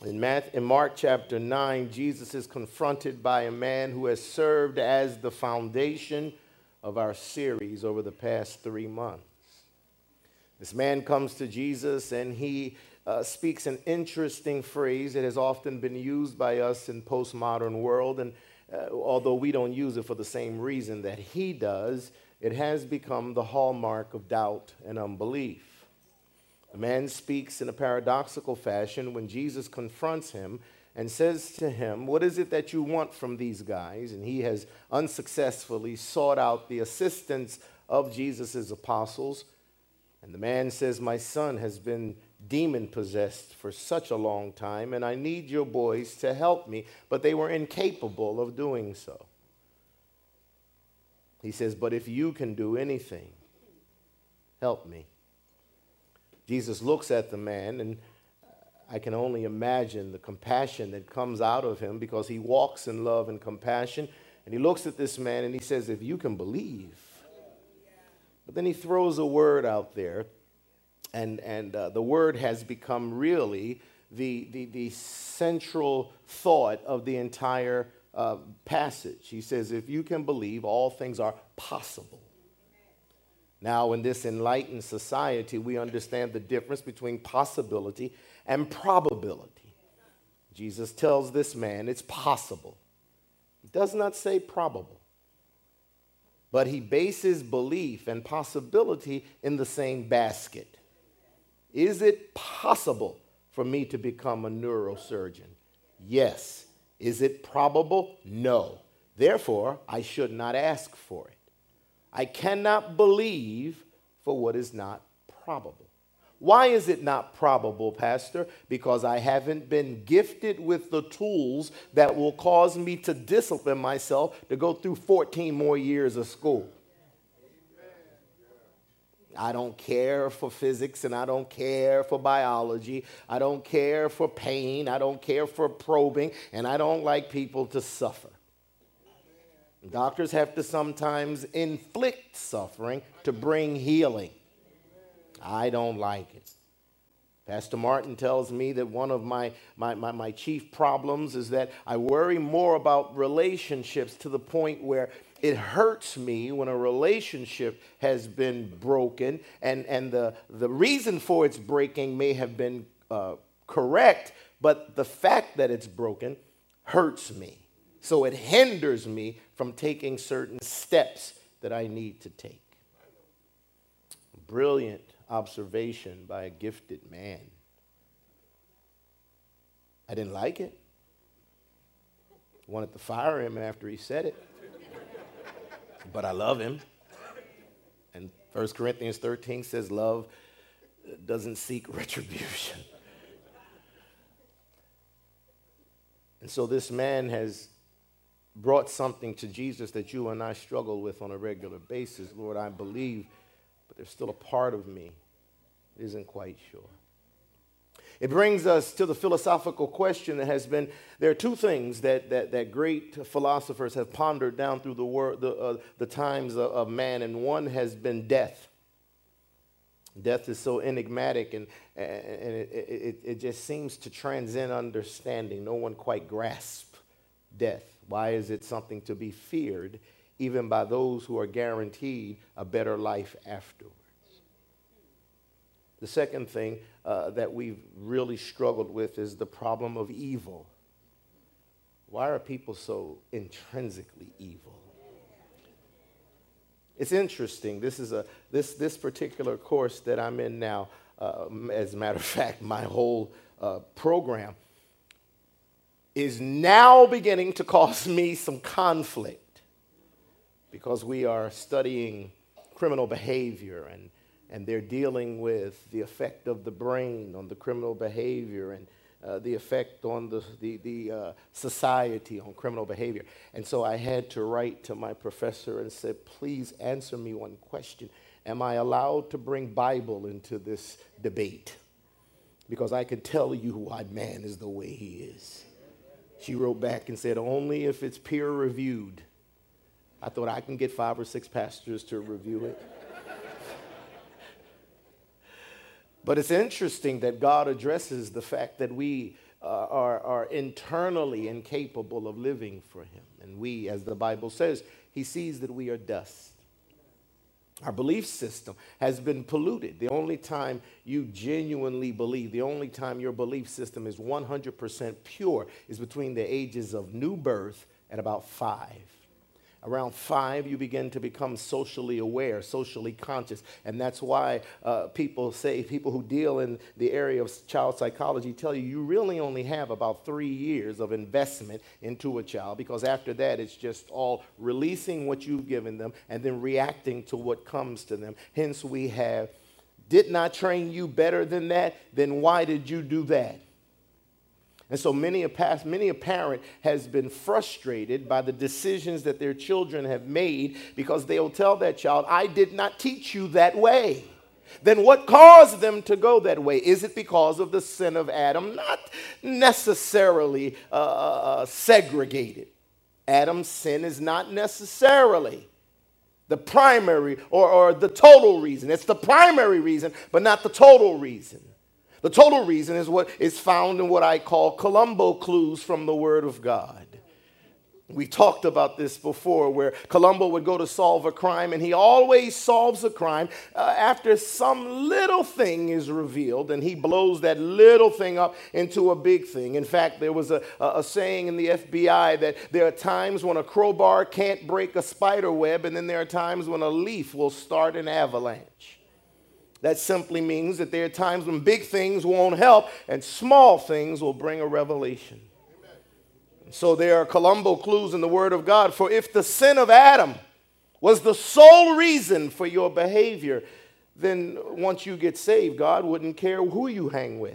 In Mark chapter 9, Jesus is confronted by a man who has served as the foundation of our series over the past 3 months. This man comes to Jesus and he speaks an interesting phrase that has often been used by us in postmodern world. And although we don't use it for the same reason that he does, it has become the hallmark of doubt and unbelief. The man speaks in a paradoxical fashion when Jesus confronts him and says to him, "What is it that you want from these guys?" And he has unsuccessfully sought out the assistance of Jesus' apostles. And the man says, "My son has been demon-possessed for such a long time, and I need your boys to help me." But they were incapable of doing so. He says, "But if you can do anything, help me." Jesus looks at the man, and I can only imagine the compassion that comes out of him because he walks in love and compassion. And he looks at this man and he says, "If you can believe." But then he throws a word out there, and the word has become really the central thought of the entire passage. He says, "If you can believe, all things are possible." Now, in this enlightened society, we understand the difference between possibility and probability. Jesus tells this man it's possible. He does not say probable, but he bases belief and possibility in the same basket. Is it possible for me to become a neurosurgeon? Yes. Is it probable? No. Therefore, I should not ask for it. I cannot believe for what is not probable. Why is it not probable, Pastor? Because I haven't been gifted with the tools that will cause me to discipline myself to go through 14 more years of school. I don't care for physics, and I don't care for biology. I don't care for pain. I don't care for probing, and I don't like people to suffer. Doctors have to sometimes inflict suffering to bring healing. I don't like it. Pastor Martin tells me that one of my chief problems is that I worry more about relationships to the point where it hurts me when a relationship has been broken, and the reason for its breaking may have been correct, but the fact that it's broken hurts me. So it hinders me from taking certain steps that I need to take. Brilliant observation by a gifted man. I didn't like it. Wanted to fire him after he said it. But I love him. And 1 Corinthians 13 says love doesn't seek retribution. And so this man has brought something to Jesus that you and I struggle with on a regular basis. Lord, I believe, but there's still a part of me that isn't quite sure. It brings us to the philosophical question that has been, there are two things that great philosophers have pondered down through the times of man, and one has been death. Death is so enigmatic, and it just seems to transcend understanding. No one quite grasps death. Why is it something to be feared, even by those who are guaranteed a better life afterwards? The second thing that we've really struggled with is the problem of evil. Why are people so intrinsically evil? It's interesting. This particular course that I'm in now, as a matter of fact, my whole program is now beginning to cause me some conflict because we are studying criminal behavior, and they're dealing with the effect of the brain on the criminal behavior and the effect on the society on criminal behavior. And so I had to write to my professor and said, "Please answer me one question. Am I allowed to bring Bible into this debate? Because I can tell you why man is the way he is." She wrote back and said, "Only if it's peer reviewed." I thought I can get 5 or 6 pastors to review it. But it's interesting that God addresses the fact that we are internally incapable of living for him. And we, as the Bible says, he sees that we are dust. Our belief system has been polluted. The only time you genuinely believe, the only time your belief system is 100% pure is between the ages of new birth and about 5. Around 5, you begin to become socially aware, socially conscious. And that's why people who deal in the area of child psychology tell you really only have about 3 years of investment into a child, because after that, it's just all releasing what you've given them and then reacting to what comes to them. Hence, we have, did not train you better than that, then why did you do that? And so many a parent has been frustrated by the decisions that their children have made, because they'll tell that child, I did not teach you that way. Then what caused them to go that way? Is it because of the sin of Adam? Not necessarily segregated. Adam's sin is not necessarily the primary or the total reason. It's the primary reason, but not the total reason. The total reason is what is found in what I call Columbo clues from the Word of God. We talked about this before, where Columbo would go to solve a crime, and he always solves a crime after some little thing is revealed, and he blows that little thing up into a big thing. In fact, there was a saying in the FBI that there are times when a crowbar can't break a spider web, and then there are times when a leaf will start an avalanche. That simply means that there are times when big things won't help and small things will bring a revelation. Amen. So there are Columbo clues in the Word of God. For if the sin of Adam was the sole reason for your behavior, then once you get saved, God wouldn't care who you hang with.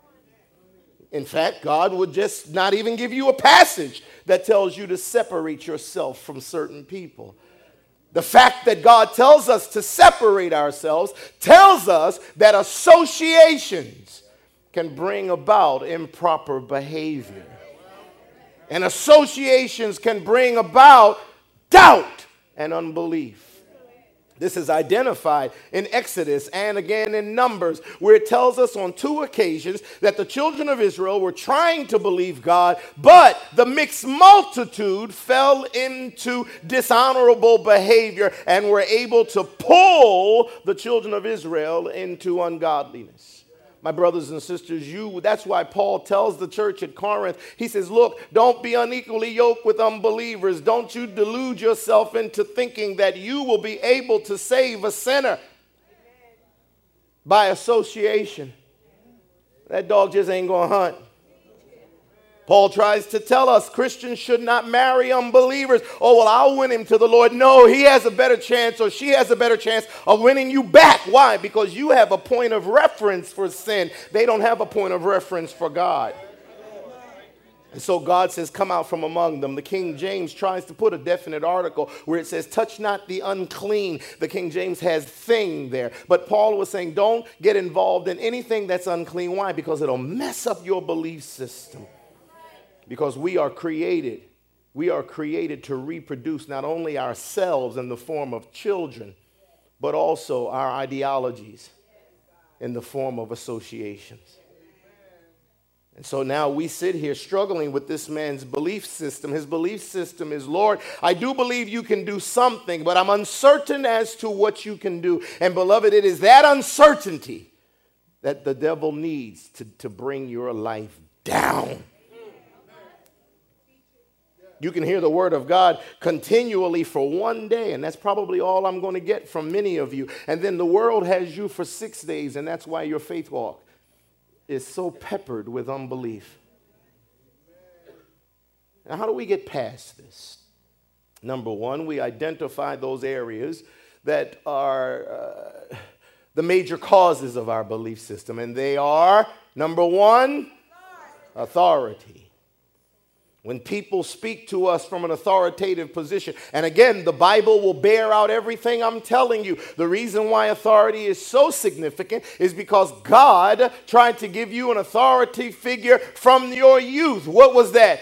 In fact, God would just not even give you a passage that tells you to separate yourself from certain people. The fact that God tells us to separate ourselves tells us that associations can bring about improper behavior. And associations can bring about doubt and unbelief. This is identified in Exodus and again in Numbers, where it tells us on 2 occasions that the children of Israel were trying to believe God, but the mixed multitude fell into dishonorable behavior and were able to pull the children of Israel into ungodliness. My brothers and sisters, that's why Paul tells the church at Corinth, he says, look, don't be unequally yoked with unbelievers. Don't you delude yourself into thinking that you will be able to save a sinner by association. That dog just ain't going to hunt. Paul tries to tell us Christians should not marry unbelievers. Oh, well, I'll win him to the Lord. No, he has a better chance, or she has a better chance of winning you back. Why? Because you have a point of reference for sin. They don't have a point of reference for God. And so God says, come out from among them. The King James tries to put a definite article where it says, touch not the unclean. The King James has thing there. But Paul was saying, don't get involved in anything that's unclean. Why? Because it'll mess up your belief system. Because we are created to reproduce not only ourselves in the form of children, but also our ideologies in the form of associations. And so now we sit here struggling with this man's belief system. His belief system is, Lord, I do believe you can do something, but I'm uncertain as to what you can do. And beloved, it is that uncertainty that the devil needs to bring your life down. You can hear the word of God continually for one day, and that's probably all I'm going to get from many of you. And then the world has you for 6 days, and that's why your faith walk is so peppered with unbelief. Now, how do we get past this? Number one, we identify those areas that are the major causes of our belief system, and they are, number one, authority. When people speak to us from an authoritative position, and again, the Bible will bear out everything I'm telling you. The reason why authority is so significant is because God tried to give you an authority figure from your youth. What was that?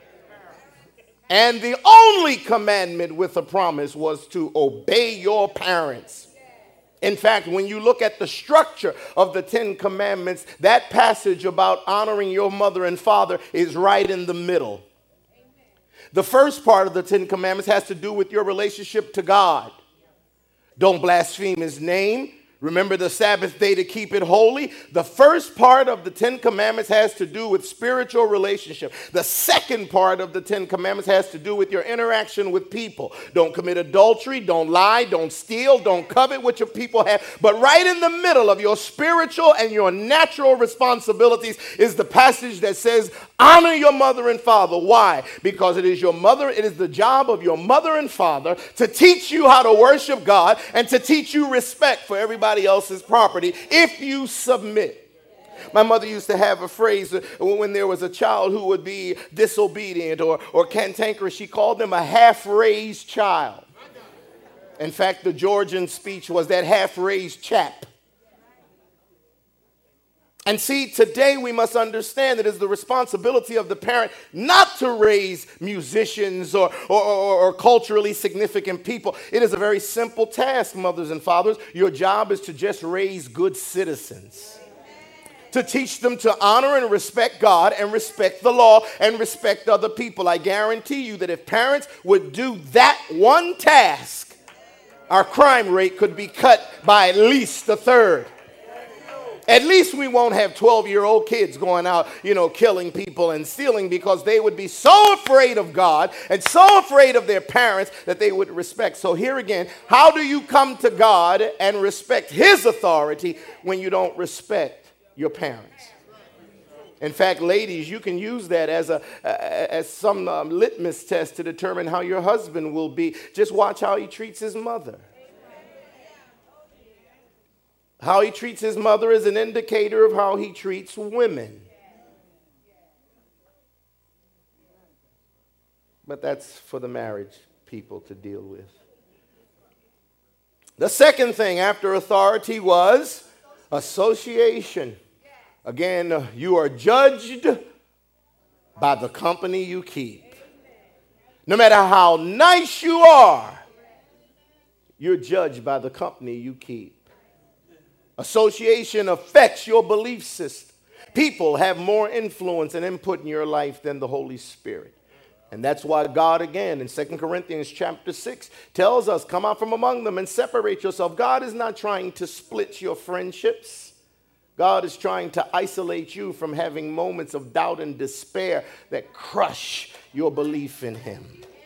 And the only commandment with a promise was to obey your parents. In fact, when you look at the structure of the Ten Commandments, that passage about honoring your mother and father is right in the middle. The first part of the Ten Commandments has to do with your relationship to God. Don't blaspheme his name. Remember the Sabbath day to keep it holy. The first part of the Ten Commandments has to do with spiritual relationship. The second part of the Ten Commandments has to do with your interaction with people. Don't commit adultery, don't lie, don't steal, don't covet what your people have. But right in the middle of your spiritual and your natural responsibilities is the passage that says, honor your mother and father. Why? Because it is the job of your mother and father to teach you how to worship God and to teach you respect for everybody else's property if you submit. My mother used to have a phrase when there was a child who would be disobedient or cantankerous. She called them a half-raised child. In fact, the Georgian speech was that half-raised chap. And see, today we must understand that it is the responsibility of the parent not to raise musicians or culturally significant people. It is a very simple task, mothers and fathers. Your job is to just raise good citizens. To teach them to honor and respect God and respect the law and respect other people. I guarantee you that if parents would do that one task, our crime rate could be cut by at least a third. At least we won't have 12-year-old kids going out, killing people and stealing because they would be so afraid of God and so afraid of their parents that they would respect. So here again, how do you come to God and respect his authority when you don't respect your parents? In fact, ladies, you can use that as some litmus test to determine how your husband will be. Just watch how he treats his mother. How he treats his mother is an indicator of how he treats women. But that's for the marriage people to deal with. The second thing after authority was association. Again, you are judged by the company you keep. No matter how nice you are, you're judged by the company you keep. Association affects your belief system. People have more influence and input in your life than the Holy Spirit. And that's why God, again, in 2 Corinthians chapter 6, tells us, come out from among them and separate yourself. God is not trying to split your friendships. God is trying to isolate you from having moments of doubt and despair that crush your belief in him.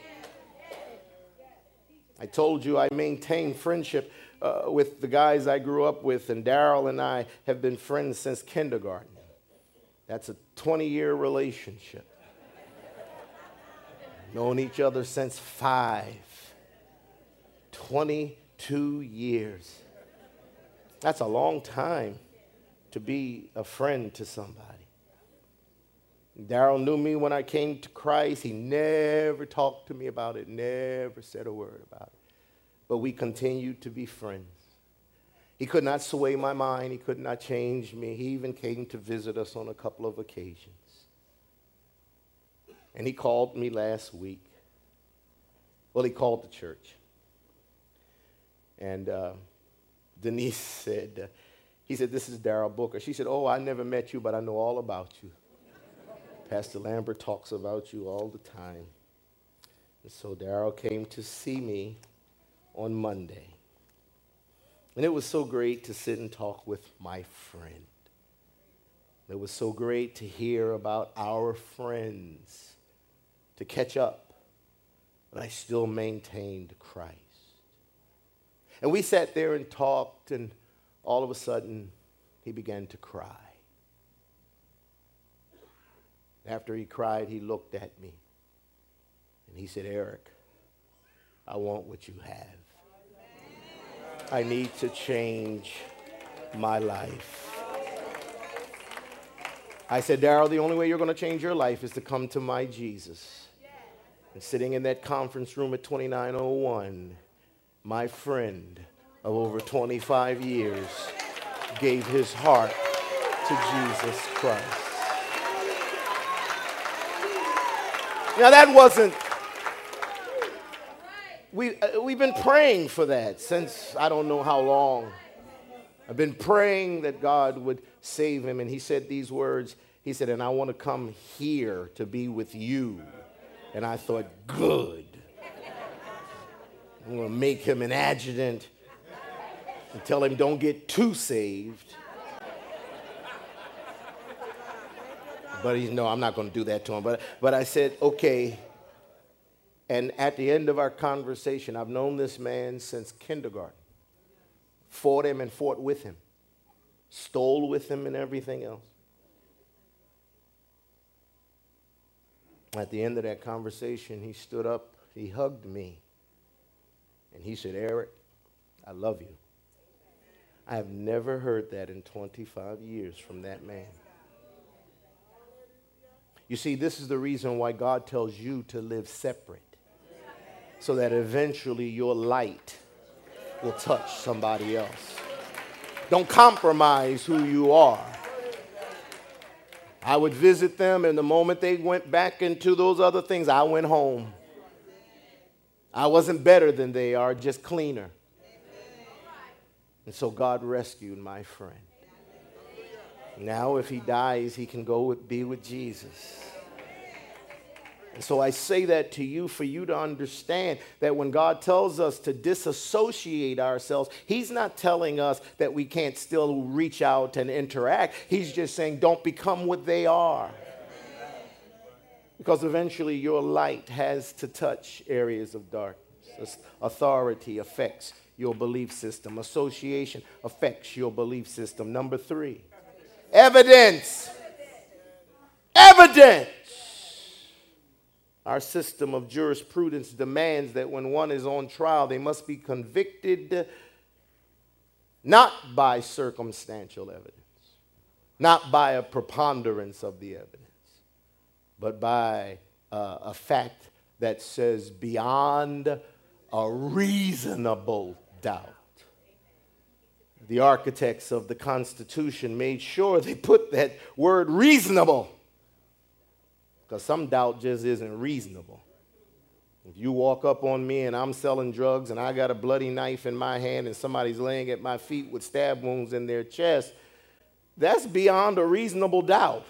I told you I maintain friendship with the guys I grew up with, and Daryl and I have been friends since kindergarten. That's a 20-year relationship. Known each other since 5. 22 years. That's a long time to be a friend to somebody. Daryl knew me when I came to Christ. He never talked to me about it, never said a word about it. But we continued to be friends. He could not sway my mind. He could not change me. He even came to visit us on a couple of occasions. And he called me last week. Well, he called the church. And Denise said, he said, this is Daryl Booker. She said, oh, I never met you, but I know all about you. Pastor Lambert talks about you all the time. And so Daryl came to see me on Monday. And it was so great to sit and talk with my friend. It was so great to hear about our friends, to catch up, but I still maintained Christ. And we sat there and talked, and all of a sudden, he began to cry. After he cried, he looked at me, and he said, Eric, I want what you have. I need to change my life. I said, Daryl, the only way you're going to change your life is to come to my Jesus. And sitting in that conference room at 2901, my friend of over 25 years gave his heart to Jesus Christ. Now that wasn't, we've been praying for that since I don't know how long. I've been praying that God would save him. And he said these words. He said, and I want to come here to be with you. And I thought, good. I'm going to make him an adjutant and tell him don't get too saved. But no, I'm not going to do that to him. But I said, okay. And at the end of our conversation, I've known this man since kindergarten. Fought him and fought with him. Stole with him and everything else. At the end of that conversation, he stood up, he hugged me, and he said, Eric, I love you. I have never heard that in 25 years from that man. You see, this is the reason why God tells you to live separate, so that eventually your light will touch somebody else. Don't compromise who you are. I would visit them, and the moment they went back into those other things, I went home. I wasn't better than they are, just cleaner. And so God rescued my friend. Now if he dies, he can go be with Jesus. And so I say that to you for you to understand that when God tells us to disassociate ourselves, he's not telling us that we can't still reach out and interact. He's just saying don't become what they are. Because eventually your light has to touch areas of darkness. Authority affects your belief system. Association affects your belief system. Number 3, evidence. Evidence. Our system of jurisprudence demands that when one is on trial, they must be convicted not by circumstantial evidence, not by a preponderance of the evidence, but by a fact that says beyond a reasonable doubt. The architects of the Constitution made sure they put that word reasonable, because some doubt just isn't reasonable. If you walk up on me and I'm selling drugs and I got a bloody knife in my hand and somebody's laying at my feet with stab wounds in their chest, that's beyond a reasonable doubt.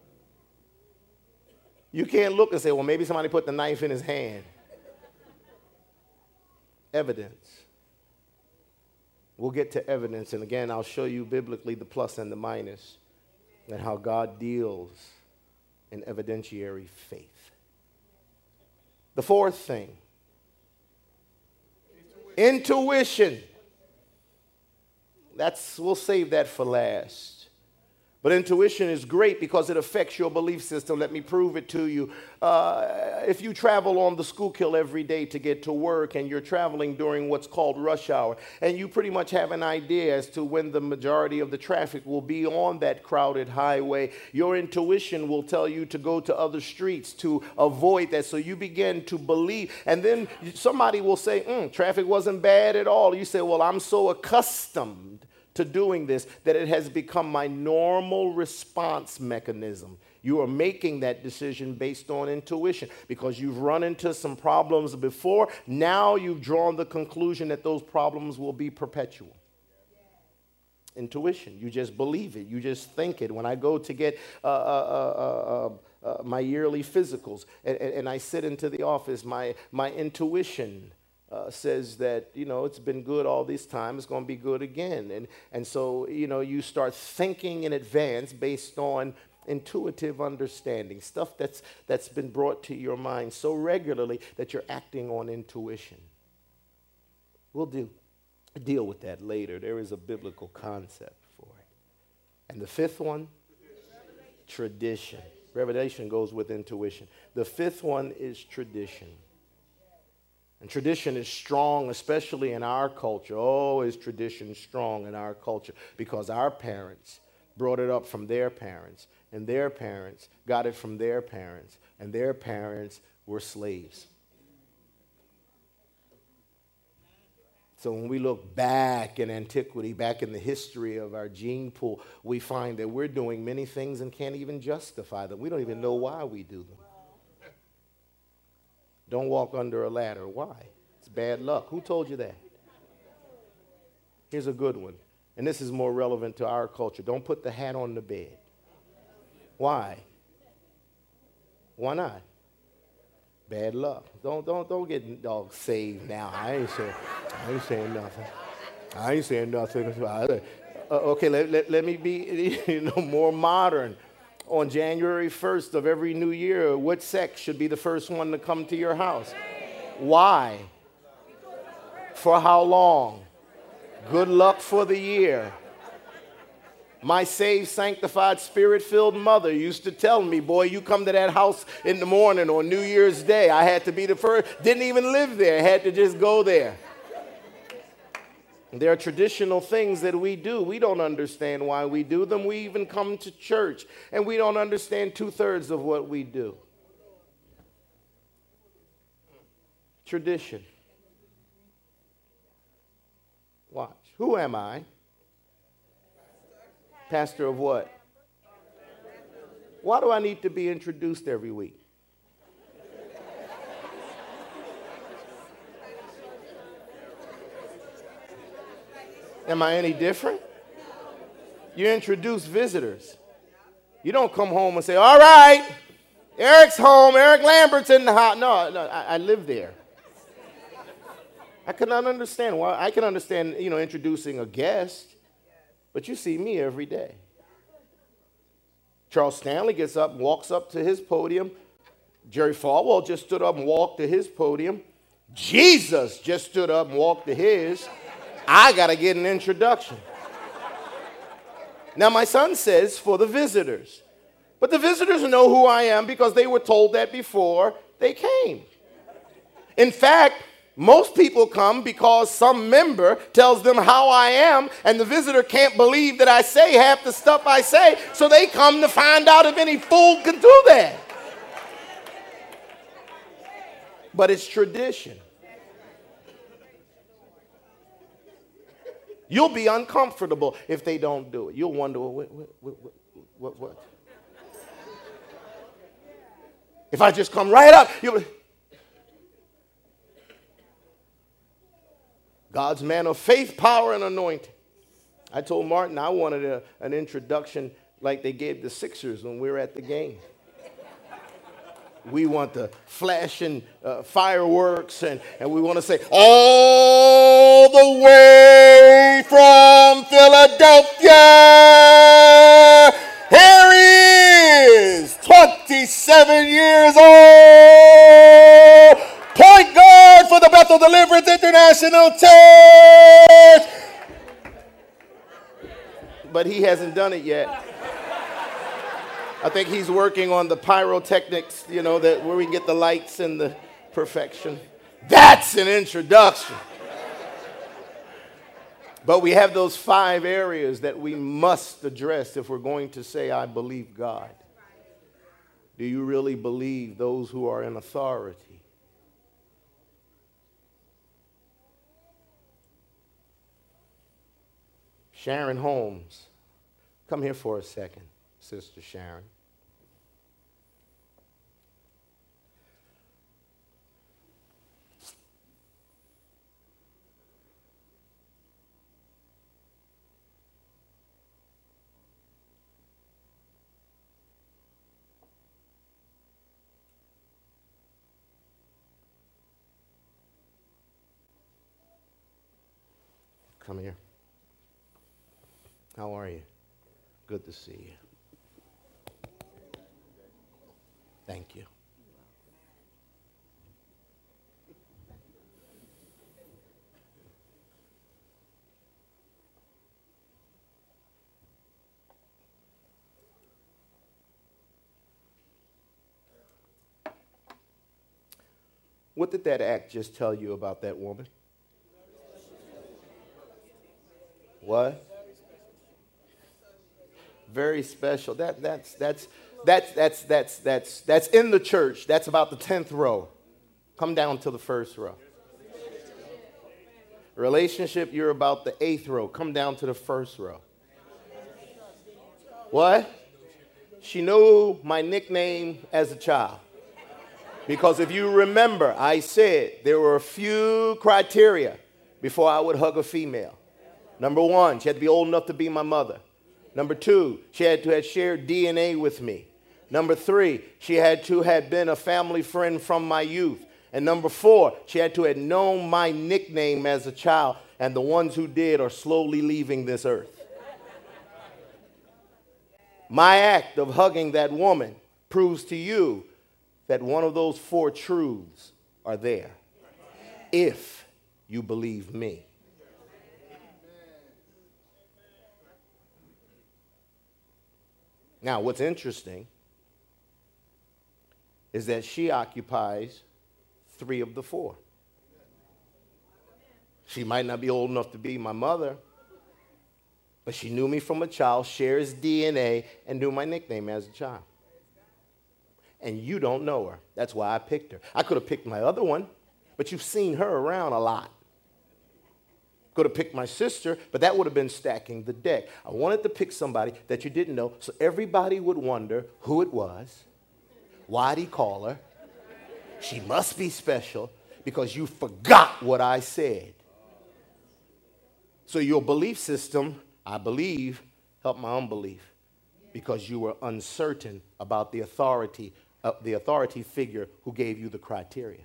You can't look and say, well, maybe somebody put the knife in his hand. Evidence. We'll get to evidence, and again, I'll show you biblically the plus and the minus and how God deals in evidentiary faith. The fourth thing, intuition. We'll save that for last. But intuition is great because it affects your belief system. Let me prove it to you. If you travel on the Schuylkill every day to get to work and you're traveling during what's called rush hour, and you pretty much have an idea as to when the majority of the traffic will be on that crowded highway, your intuition will tell you to go to other streets to avoid that. So you begin to believe. And then somebody will say, traffic wasn't bad at all. You say, well, I'm so accustomed to doing this that it has become my normal response mechanism. You are making that decision based on intuition because you've run into some problems before. Now you've drawn the conclusion that those problems will be perpetual. Intuition. You just believe it. You just think it. When I go to get my yearly physicals and I sit into the office, my intuition says that, it's been good all this time. It's going to be good again. And so, you start thinking in advance based on intuitive understanding, stuff that's been brought to your mind so regularly that you're acting on intuition. We'll deal with that later. There is a biblical concept for it. And the fifth one, tradition. Revelation goes with intuition. The fifth one is tradition. And tradition is strong, especially in our culture. Oh, is tradition strong in our culture? Because our parents brought it up from their parents, and their parents got it from their parents, and their parents were slaves. So when we look back in antiquity, back in the history of our gene pool, we find that we're doing many things and can't even justify them. We don't even know why we do them. Don't walk under a ladder. Why? It's bad luck. Who told you that? Here's a good one. And this is more relevant to our culture. Don't put the hat on the bed. Why? Why not? Bad luck. Don't get all saved now. I ain't saying nothing. I ain't saying nothing. Okay, let me be more modern. On January 1st of every new year, what sex should be the first one to come to your house? Why? For how long? Good luck for the year. My saved, sanctified, spirit-filled mother used to tell me, boy, you come to that house in the morning on New Year's Day. I had to be the first. Didn't even live there. Had to just go there. There are traditional things that we do. We don't understand why we do them. We even come to church, and we don't understand 2/3 of what we do. Tradition. Watch. Who am I? Pastor of what? Why do I need to be introduced every week? Am I any different? You introduce visitors. You don't come home and say, all right, Eric's home, Eric Lambert's in the house. No, I live there. I cannot understand why. I can understand, introducing a guest, but you see me every day. Charles Stanley gets up and walks up to his podium. Jerry Falwell just stood up and walked to his podium. Jesus just stood up and walked to his. I got to get an introduction. Now, my son says for the visitors. But the visitors know who I am because they were told that before they came. In fact, most people come because some member tells them how I am, and the visitor can't believe that I say half the stuff I say, so they come to find out if any fool can do that. But it's tradition. You'll be uncomfortable if they don't do it. You'll wonder, what? If I just come right up, God's man of faith, power, and anointing. I told Martin I wanted an introduction like they gave the Sixers when we were at the game. We want the flashing fireworks, and we want to say, all the way from Philadelphia, here he is, 27 years old, point guard for the Bethel Deliverance International Church. But he hasn't done it yet. I think he's working on the pyrotechnics, that where we get the lights and the perfection. That's an introduction. But we have those 5 areas that we must address if we're going to say, I believe God. Do you really believe those who are in authority? Sharon Holmes, come here for a second. Sister Sharon. Come here. How are you? Good to see you. Thank you. What did that act just tell you about that woman? What? Very special. That's in the church. That's about the 10th row. Come down to the first row. Relationship, you're about the 8th row. Come down to the first row. What? She knew my nickname as a child. Because if you remember, I said there were a few criteria before I would hug a female. Number one, she had to be old enough to be my mother. Number two, she had to have shared DNA with me. Number three, she had to have been a family friend from my youth. And number four, she had to have known my nickname as a child. And the ones who did are slowly leaving this earth. My act of hugging that woman proves to you that one of those four truths are there, if you believe me. Now, what's interesting is that she occupies three of the four. She might not be old enough to be my mother, but she knew me from a child, shares DNA, and knew my nickname as a child. And you don't know her. That's why I picked her. I could have picked my other one, but you've seen her around a lot. Could have picked my sister, but that would have been stacking the deck. I wanted to pick somebody that you didn't know, so everybody would wonder who it was. Why'd he call her? She must be special because you forgot what I said. So your belief system, I believe, helped my unbelief because you were uncertain about the authority figure who gave you the criteria.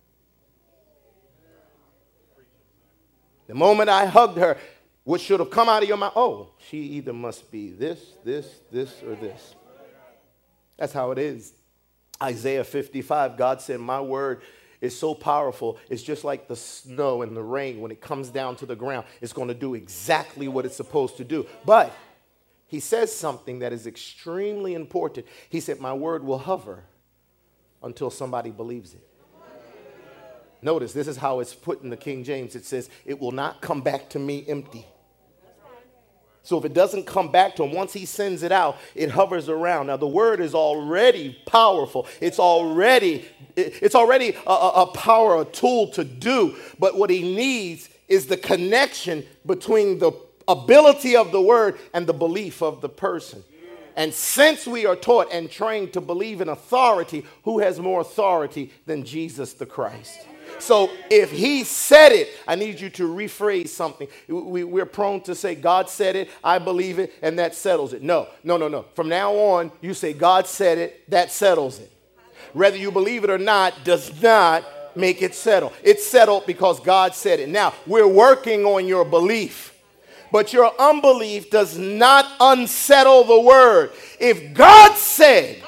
The moment I hugged her, what should have come out of your mouth? Oh, she either must be this, or this. That's how it is. Isaiah 55, God said, my word is so powerful. It's just like the snow and the rain. When it comes down to the ground, it's going to do exactly what it's supposed to do. But he says something that is extremely important. He said, my word will hover until somebody believes it. Notice, this is how it's put in the King James. It says, it will not come back to me empty. So if it doesn't come back to him, once he sends it out, it hovers around. Now, the word is already powerful. It's already a power, a tool to do. But what he needs is the connection between the ability of the word and the belief of the person. And since we are taught and trained to believe in authority, who has more authority than Jesus the Christ? So if he said it, I need you to rephrase something. We're prone to say, God said it, I believe it, and that settles it. No. From now on, you say, God said it, that settles it. Whether you believe it or not does not make it settle. It's settled because God said it. Now, we're working on your belief, but your unbelief does not unsettle the word. If God said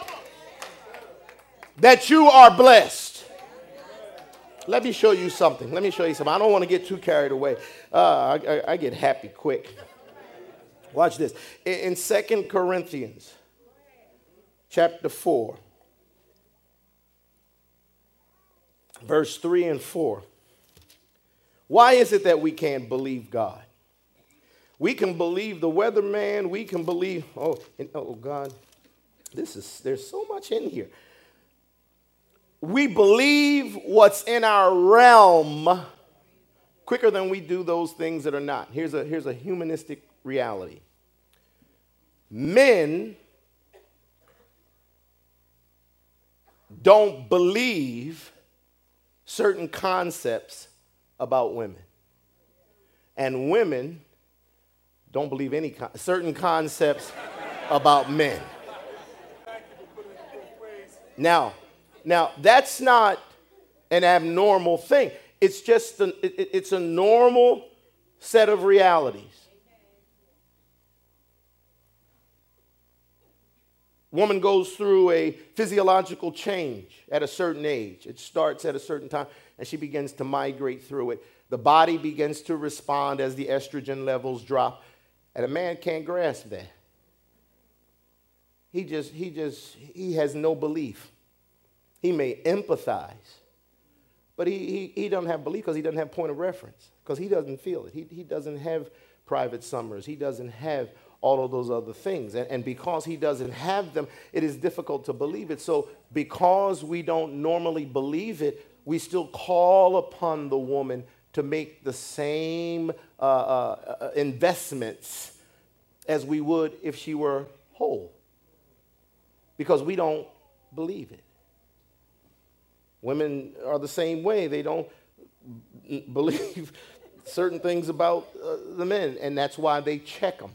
that you are blessed, let me show you something. I don't want to get too carried away. I get happy quick. Watch this. In 2 Corinthians chapter 4, verse 3 and 4. Why is it that we can't believe God? We can believe the weatherman. We can believe, oh God, there's so much in here. We believe what's in our realm quicker than we do those things that are not. Here's a humanistic reality. Men don't believe certain concepts about women. And women don't believe certain concepts about men. Now, that's not an abnormal thing. It's just it's a normal set of realities. Woman goes through a physiological change at a certain age. It starts at a certain time, and she begins to migrate through it. The body begins to respond as the estrogen levels drop, and a man can't grasp that. He has no belief. He may empathize, but he doesn't have belief because he doesn't have point of reference, because he doesn't feel it. He doesn't have private summers. He doesn't have all of those other things. And because he doesn't have them, it is difficult to believe it. So because we don't normally believe it, we still call upon the woman to make the same investments as we would if she were whole, because we don't believe it. Women are the same way. They don't believe certain things about the men, and that's why they check them.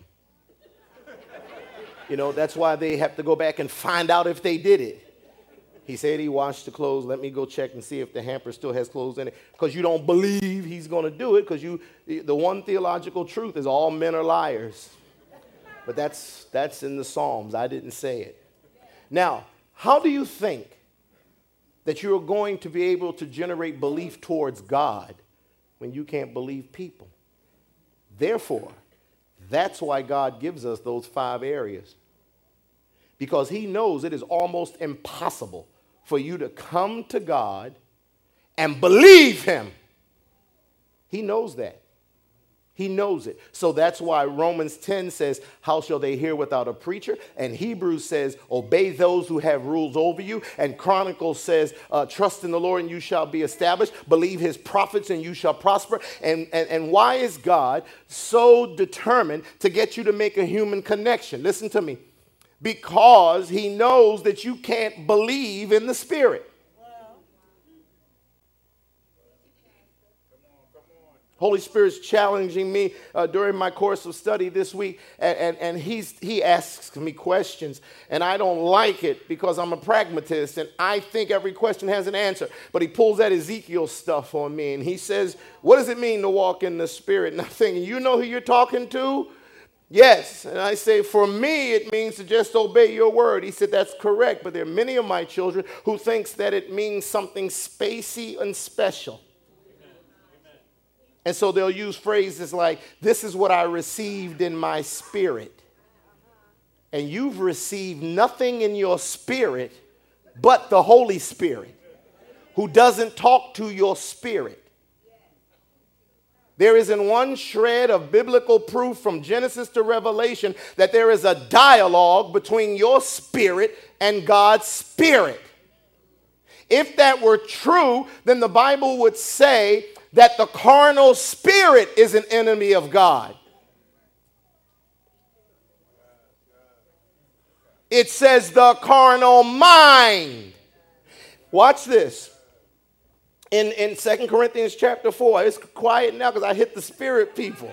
You know, that's why they have to go back and find out if they did it. He said he washed the clothes. Let me go check and see if the hamper still has clothes in it. Because you don't believe he's going to do it. Because the one theological truth is all men are liars. But that's in the Psalms. I didn't say it. Now, how do you think that you're going to be able to generate belief towards God when you can't believe people? Therefore, that's why God gives us those 5 areas. Because he knows it is almost impossible for you to come to God and believe him. He knows that. He knows it. So that's why Romans 10 says, how shall they hear without a preacher? And Hebrews says, obey those who have rules over you. And Chronicles says, trust in the Lord and you shall be established. Believe his prophets and you shall prosper. And why is God so determined to get you to make a human connection? Listen to me. Because he knows that you can't believe in the Spirit. Holy Spirit's challenging me during my course of study this week, and he asks me questions, and I don't like it because I'm a pragmatist, and I think every question has an answer. But he pulls that Ezekiel stuff on me, and he says, what does it mean to walk in the Spirit? And I'm thinking, you know who you're talking to? Yes. And I say, for me, it means to just obey your word. He said, that's correct. But there are many of my children who thinks that it means something spacey and special. Amen. And so they'll use phrases like, this is what I received in my spirit. And you've received nothing in your spirit but the Holy Spirit, who doesn't talk to your spirit. There isn't one shred of biblical proof from Genesis to Revelation that there is a dialogue between your spirit and God's Spirit. If that were true, then the Bible would say that the carnal spirit is an enemy of God. It says the carnal mind. Watch this. In 2 Corinthians chapter 4, it's quiet now because I hit the spirit people.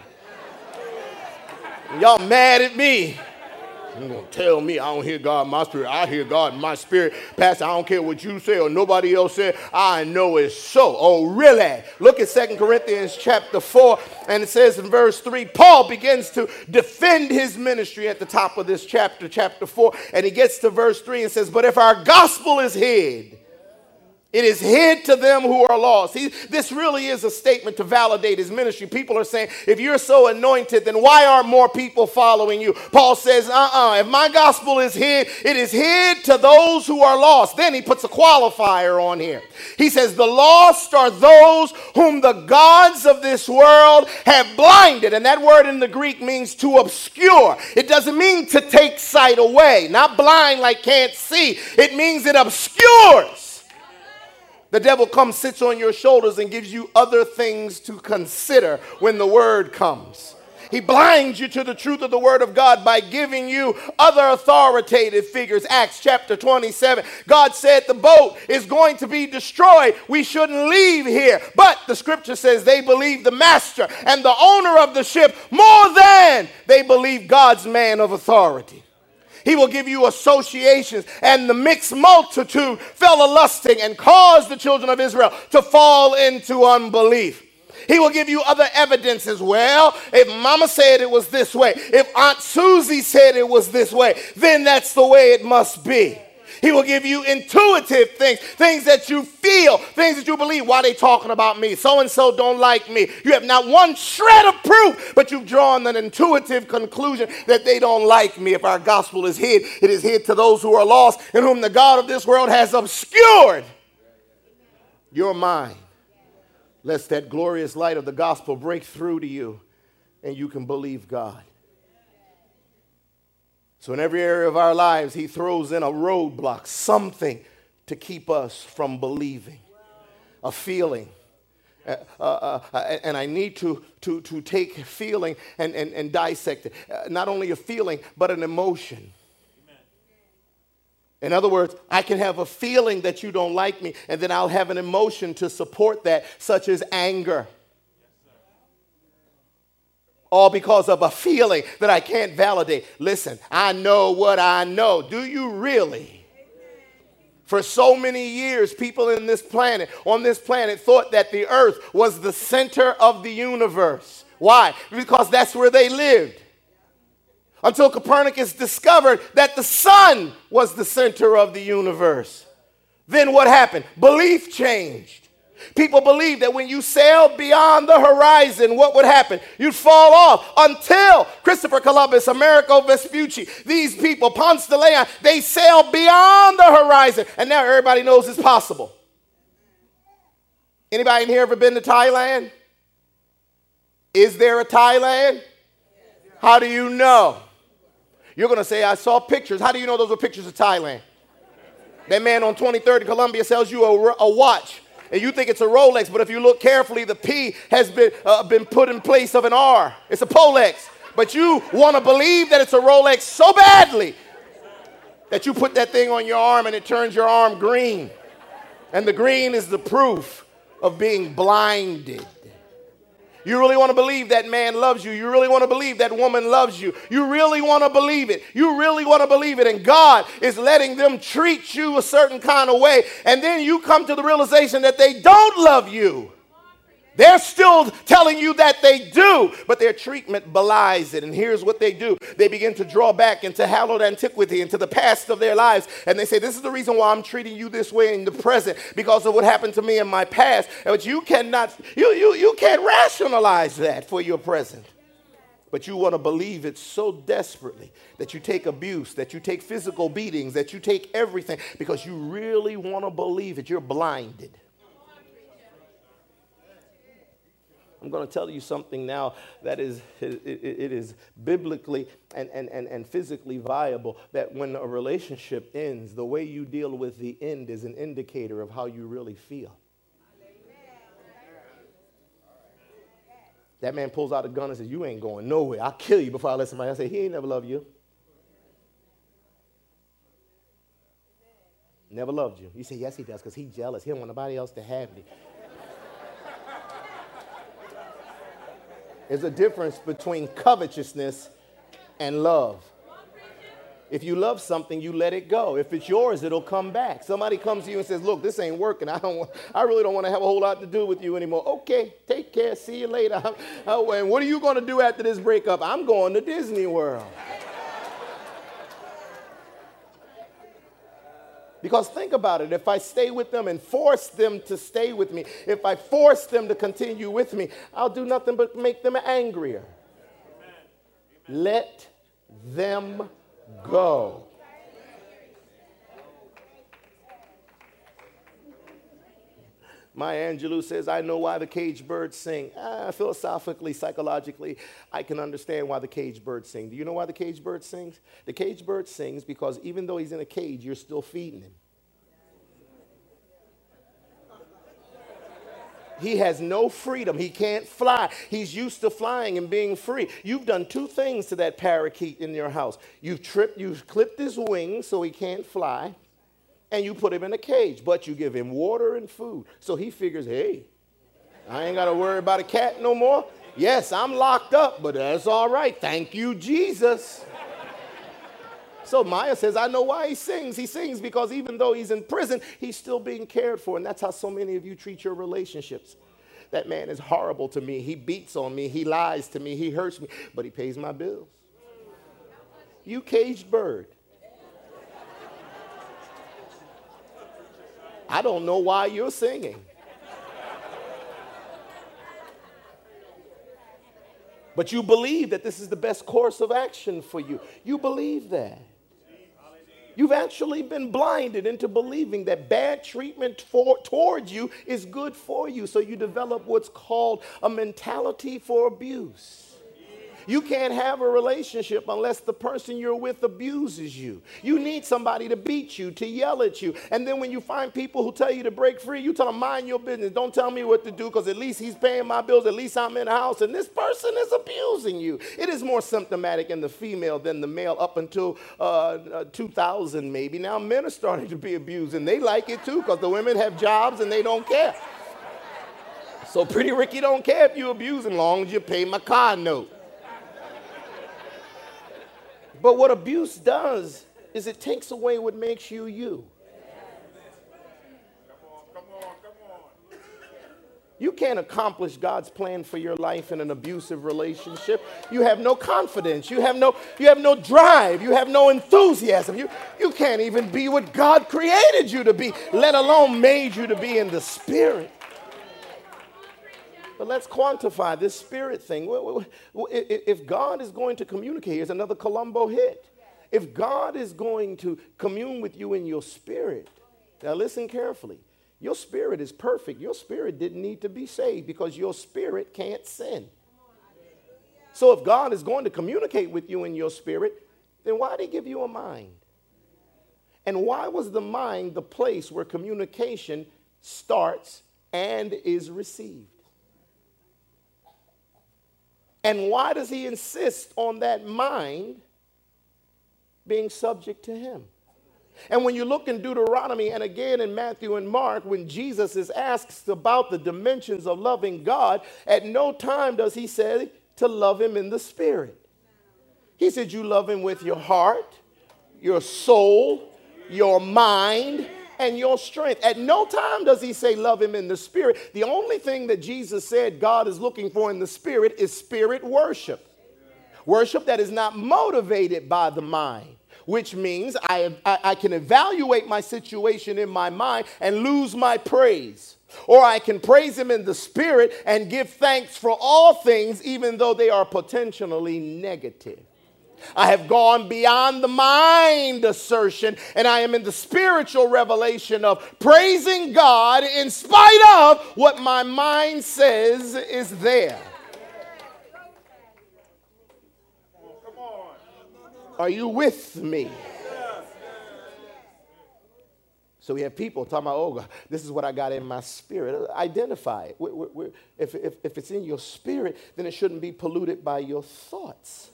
Y'all mad at me. You're going to tell me I don't hear God in my spirit. I hear God in my spirit. Pastor, I don't care what you say or nobody else said. I know it's so. Oh, really? Look at 2 Corinthians chapter 4, and it says in verse 3, Paul begins to defend his ministry at the top of this chapter, chapter 4, and he gets to verse 3 and says, but if our gospel is hid, it is hid to them who are lost. This really is a statement to validate his ministry. People are saying, if you're so anointed, then why aren't more people following you? Paul says, if my gospel is hid, it is hid to those who are lost. Then he puts a qualifier on here. He says, the lost are those whom the gods of this world have blinded. And that word in the Greek means to obscure. It doesn't mean to take sight away. Not blind like can't see. It means it obscures. The devil comes, sits on your shoulders, and gives you other things to consider when the word comes. He blinds you to the truth of the word of God by giving you other authoritative figures. Acts chapter 27. God said the boat is going to be destroyed. We shouldn't leave here. But the scripture says they believe the master and the owner of the ship more than they believe God's man of authority. He will give you associations, and the mixed multitude fell a-lusting and caused the children of Israel to fall into unbelief. He will give you other evidence as well. If Mama said it was this way, if Aunt Susie said it was this way, then that's the way it must be. He will give you intuitive things, things that you feel, things that you believe. Why are they talking about me? So-and-so don't like me. You have not one shred of proof, but you've drawn an intuitive conclusion that they don't like me. If our gospel is hid, it is hid to those who are lost, in whom the God of this world has obscured your mind, lest that glorious light of the gospel break through to you and you can believe God. So in every area of our lives, he throws in a roadblock, something to keep us from believing, a feeling. And I need to take feeling and dissect it. Not only a feeling, but an emotion. In other words, I can have a feeling that you don't like me, and then I'll have an emotion to support that, such as anger. all because of a feeling that I can't validate. Listen, I know what I know. Do you really? For so many years, people on this planet thought that the earth was the center of the universe. Why? Because that's where they lived. Until Copernicus discovered that the sun was the center of the universe. Then what happened? Belief changed. People believed that when you sailed beyond the horizon, what would happen? You'd fall off until Christopher Columbus, Amerigo Vespucci, these people, Ponce de Leon, they sailed beyond the horizon. And now everybody knows it's possible. Anybody in here ever been to Thailand? Is there a Thailand? How do you know? You're going to say, I saw pictures. How do you know those were pictures of Thailand? That man on 23rd in Columbia sells you a watch. And you think it's a Rolex, but if you look carefully, the P has been put in place of an R. It's a Polex. But you want to believe that it's a Rolex so badly that you put that thing on your arm and it turns your arm green. And the green is the proof of being blinded. You really want to believe that man loves you. You really want to believe that woman loves you. You really want to believe it. You really want to believe it. And God is letting them treat you a certain kind of way. And then you come to the realization that they don't love you. They're still telling you that they do, but their treatment belies it. And here's what they do. They begin to draw back into hallowed antiquity, into the past of their lives. And they say, this is the reason why I'm treating you this way in the present, because of what happened to me in my past. But you cannot, you can't rationalize that for your present. But you want to believe it so desperately that you take abuse, that you take physical beatings, that you take everything, because you really want to believe it. You're blinded. I'm going to tell you something now that it is biblically and physically viable, that when a relationship ends, the way you deal with the end is an indicator of how you really feel. That man pulls out a gun and says, you ain't going nowhere. I'll kill you before I let somebody else say, he ain't never loved you. Never loved you. You say, yes, he does, because he's jealous. He don't want nobody else to have me. There's a difference between covetousness and love. If you love something, you let it go. If it's yours, it'll come back. Somebody comes to you and says, look, this ain't working. I really don't want to have a whole lot to do with you anymore. Okay, take care. See you later. And what are you going to do after this breakup? I'm going to Disney World. Because think about it, if I stay with them and force them to stay with me, if I force them to continue with me, I'll do nothing but make them angrier. Let them go. Maya Angelou says, I know why the caged birds sing. Philosophically, psychologically, I can understand why the caged bird sings. Do you know why the caged bird sings? The caged bird sings because even though he's in a cage, you're still feeding him. He has no freedom. He can't fly. He's used to flying and being free. You've done two things to that parakeet in your house. You've clipped his wings so he can't fly. And you put him in a cage, but you give him water and food. So he figures, hey, I ain't got to worry about a cat no more. Yes, I'm locked up, but that's all right. Thank you, Jesus. So Maya says, I know why he sings. He sings because even though he's in prison, he's still being cared for. And that's how so many of you treat your relationships. That man is horrible to me. He beats on me. He lies to me. He hurts me, but he pays my bills. You caged bird. I don't know why you're singing. But you believe that this is the best course of action for you. You believe that. You've actually been blinded into believing that bad treatment towards you is good for you. So you develop what's called a mentality for abuse. You can't have a relationship unless the person you're with abuses you. You need somebody to beat you, to yell at you. And then when you find people who tell you to break free, you tell them, mind your business. Don't tell me what to do, because at least he's paying my bills. At least I'm in the house. And this person is abusing you. It is more symptomatic in the female than the male up until 2000 maybe. Now men are starting to be abused, and they like it too, because the women have jobs and they don't care. So Pretty Ricky don't care if you abuse, as long as you pay my car note. But what abuse does is it takes away what makes you you. You can't accomplish God's plan for your life in an abusive relationship. You have no confidence. You have no drive. You have no enthusiasm. You can't even be what God created you to be, let alone made you to be in the spirit. But let's quantify this spirit thing. If God is going to communicate, here's another Columbo hit. If God is going to commune with you in your spirit, now listen carefully. Your spirit is perfect. Your spirit didn't need to be saved because your spirit can't sin. So if God is going to communicate with you in your spirit, then why did he give you a mind? And why was the mind the place where communication starts and is received? And why does he insist on that mind being subject to him? And when you look in Deuteronomy and again in Matthew and Mark, when Jesus is asked about the dimensions of loving God, at no time does he say to love him in the spirit. He said you love him with your heart, your soul, your mind, and your strength. At no time does he say love him in the spirit. The only thing that Jesus said God is looking for in the spirit is spirit worship. Worship that is not motivated by the mind. Which means I can evaluate my situation in my mind and lose my praise. Or I can praise him in the spirit and give thanks for all things, even though they are potentially negative. I have gone beyond the mind assertion, and I am in the spiritual revelation of praising God in spite of what my mind says is there. Are you with me? So we have people talking about, oh, God, this is what I got in my spirit. Identify it. If it's in your spirit, then it shouldn't be polluted by your thoughts.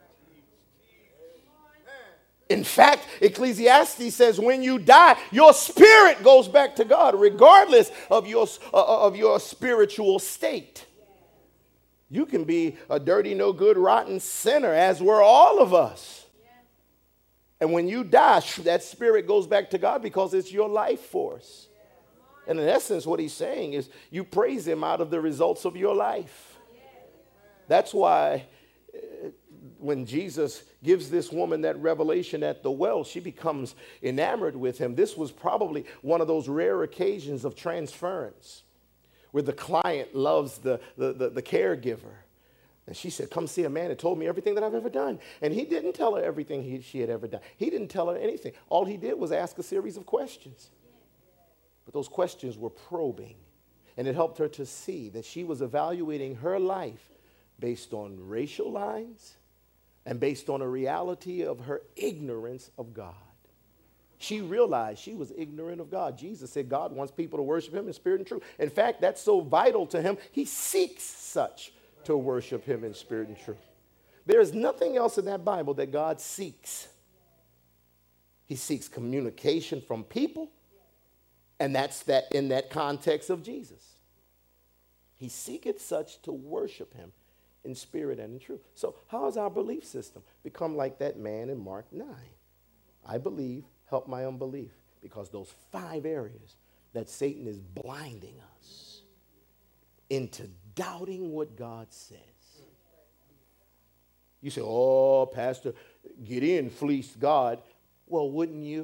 In fact, Ecclesiastes says when you die, your spirit goes back to God, regardless of your spiritual state. You can be a dirty, no good, rotten sinner, as were all of us. And when you die, that spirit goes back to God because it's your life force. And in essence, what he's saying is you praise him out of the results of your life. That's why when Jesus gives this woman that revelation at the well, she becomes enamored with him. This was probably one of those rare occasions of transference where the client loves the caregiver. And she said, come see a man that told me everything that I've ever done. And he didn't tell her everything she had ever done. He didn't tell her anything. All he did was ask a series of questions. But those questions were probing. And it helped her to see that she was evaluating her life based on racial lines and based on a reality of her ignorance of God. She realized she was ignorant of God. Jesus said God wants people to worship him in spirit and truth. In fact, that's so vital to him, he seeks such to worship him in spirit and truth. There is nothing else in that Bible that God seeks. He seeks communication from people, and that's that in that context of Jesus. He seeketh such to worship him in spirit and in truth. So how has our belief system become like that man in Mark 9? I believe, help my unbelief, because those 5 areas that Satan is blinding us into doubting what God says. You say, oh, Pastor, Gideon fleeced God. Well, wouldn't you?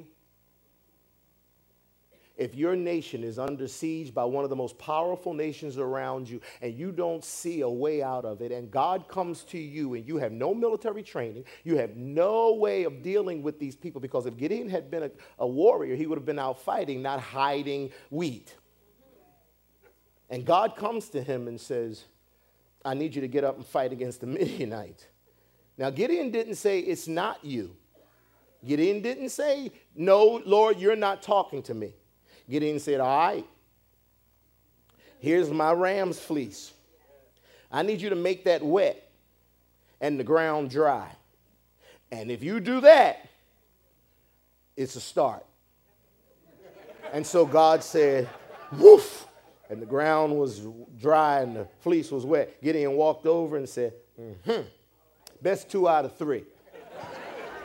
If your nation is under siege by one of the most powerful nations around you and you don't see a way out of it, and God comes to you and you have no military training, you have no way of dealing with these people, because if Gideon had been a warrior, he would have been out fighting, not hiding wheat. And God comes to him and says, I need you to get up and fight against the Midianites. Now, Gideon didn't say, it's not you. Gideon didn't say, no, Lord, you're not talking to me. Gideon said, all right, here's my ram's fleece. I need you to make that wet and the ground dry. And if you do that, it's a start. And so God said, woof. And the ground was dry and the fleece was wet. Gideon walked over and said, best 2 out of 3.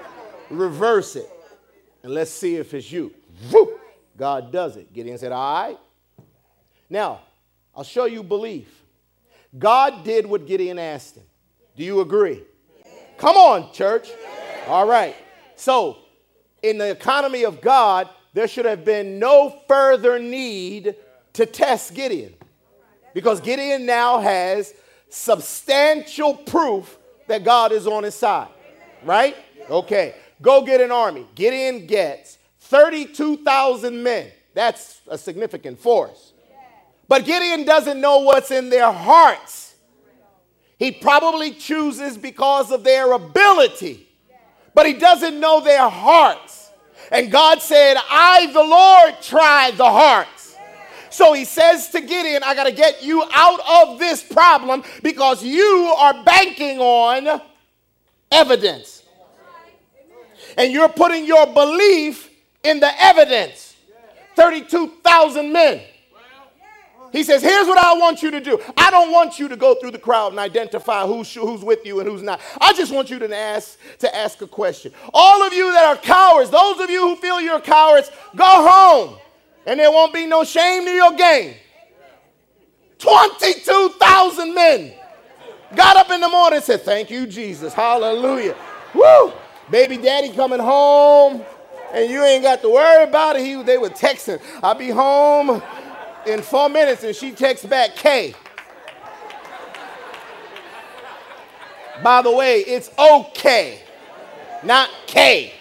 Reverse it. And let's see if it's you. Woo! God does it. Gideon said, all right. Now, I'll show you belief. God did what Gideon asked him. Do you agree? Come on, church. All right. So, in the economy of God, there should have been no further need to test Gideon. Because Gideon now has substantial proof that God is on his side. Right? Okay. Go get an army. Gideon gets 32,000 men. That's a significant force. But Gideon doesn't know what's in their hearts. He probably chooses because of their ability. But he doesn't know their hearts. And God said, I, the Lord, try the hearts. So he says to Gideon, I got to get you out of this problem because you are banking on evidence. And you're putting your belief in the evidence. 32,000 men. He says, here's what I want you to do. I don't want you to go through the crowd and identify who's with you and who's not. I just want you to ask a question. All of you that are cowards, those of you who feel you're cowards, go home. And there won't be no shame to your game. 22,000 men got up in the morning and said, thank you, Jesus. Hallelujah. Woo! Baby daddy coming home. And you ain't got to worry about it. They were texting, I'll be home in 4 minutes, and she texts back, K. By the way, it's okay, not K.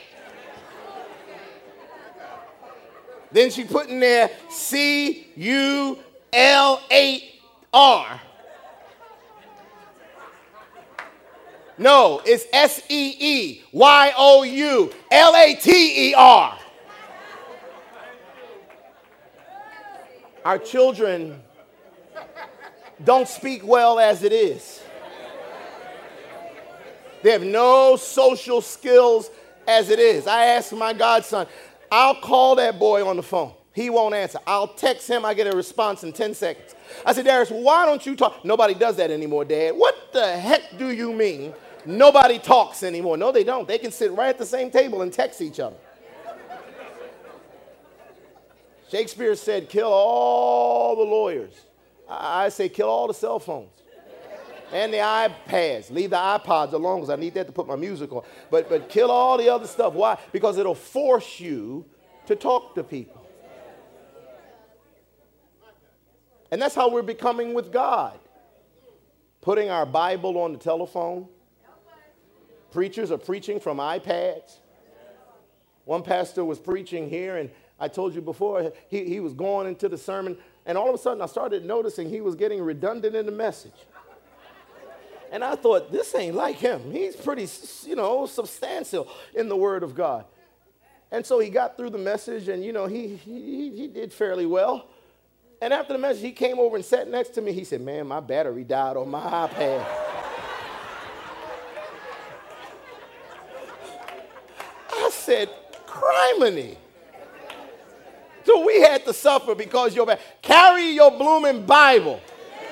Then she put in there C-U-L-8-R. No, it's S-E-E-Y-O-U-L-A-T-E-R. Our children don't speak well as it is. They have no social skills as it is. I asked my godson, I'll call that boy on the phone. He won't answer. I'll text him. I get a response in 10 seconds. I said, Darius, why don't you talk? Nobody does that anymore, Dad. What the heck do you mean nobody talks anymore? No, they don't. They can sit right at the same table and text each other. Shakespeare said, kill all the lawyers. I say kill all the cell phones and the iPads. Leave the iPods alone because I need that to put my music on. But kill all the other stuff. Why? Because it'll force you to talk to people. And that's how we're becoming with God. Putting our Bible on the telephone. Preachers are preaching from iPads. One pastor was preaching here, and I told you before, he was going into the sermon, and all of a sudden I started noticing he was getting redundant in the message. And I thought, this ain't like him. He's pretty, substantial in the Word of God. And so he got through the message, and, he did fairly well. And after the message, he came over and sat next to me. He said, man, my battery died on my iPad. I said, criminy. So we had to suffer because carry your blooming Bible.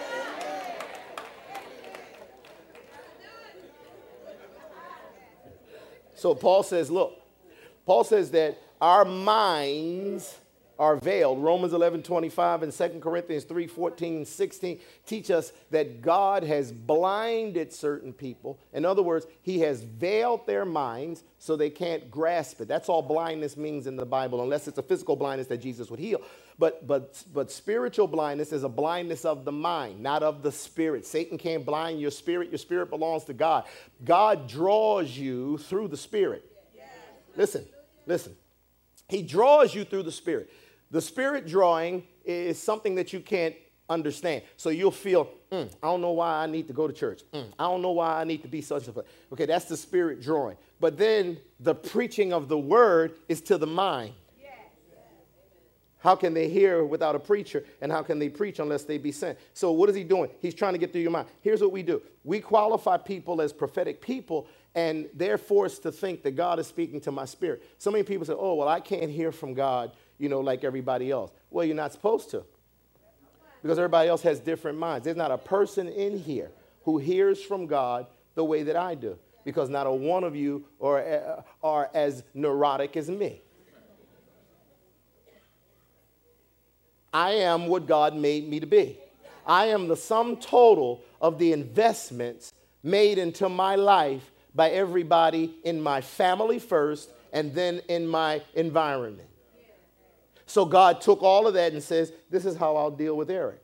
So Paul says that our minds are veiled. Romans 11:25 and 2 Corinthians 3:14, 16 teach us that God has blinded certain people. In other words, he has veiled their minds so they can't grasp it. That's all blindness means in the Bible, unless it's a physical blindness that Jesus would heal. But spiritual blindness is a blindness of the mind, not of the spirit. Satan can't blind your spirit. Your spirit belongs to God. God draws you through the Spirit. Listen. He draws you through the Spirit. The Spirit drawing is something that you can't understand. So you'll feel, I don't know why I need to go to church. I don't know why I need to be such a place. Okay, that's the Spirit drawing. But then the preaching of the word is to the mind. How can they hear without a preacher? And how can they preach unless they be sent? So what is he doing? He's trying to get through your mind. Here's what we do. We qualify people as prophetic people, and they're forced to think that God is speaking to my spirit. So many people say, oh, well, I can't hear from God, like everybody else. Well, you're not supposed to, because everybody else has different minds. There's not a person in here who hears from God the way that I do. because not a one of you are as neurotic as me. I am what God made me to be. I am the sum total of the investments made into my life by everybody in my family first and then in my environment. So God took all of that and says, this is how I'll deal with Eric.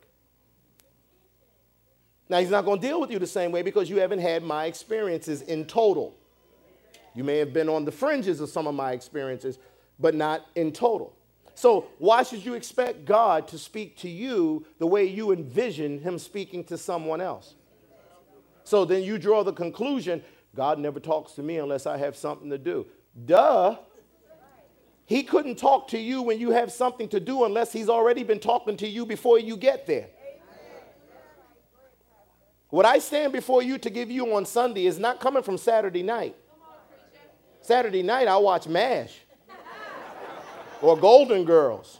Now, he's not going to deal with you the same way because you haven't had my experiences in total. You may have been on the fringes of some of my experiences, but not in total. So why should you expect God to speak to you the way you envision him speaking to someone else? So then you draw the conclusion, God never talks to me unless I have something to do. Duh. He couldn't talk to you when you have something to do unless he's already been talking to you before you get there. What I stand before you to give you on Sunday is not coming from Saturday night. Saturday night, I watch MASH or Golden Girls.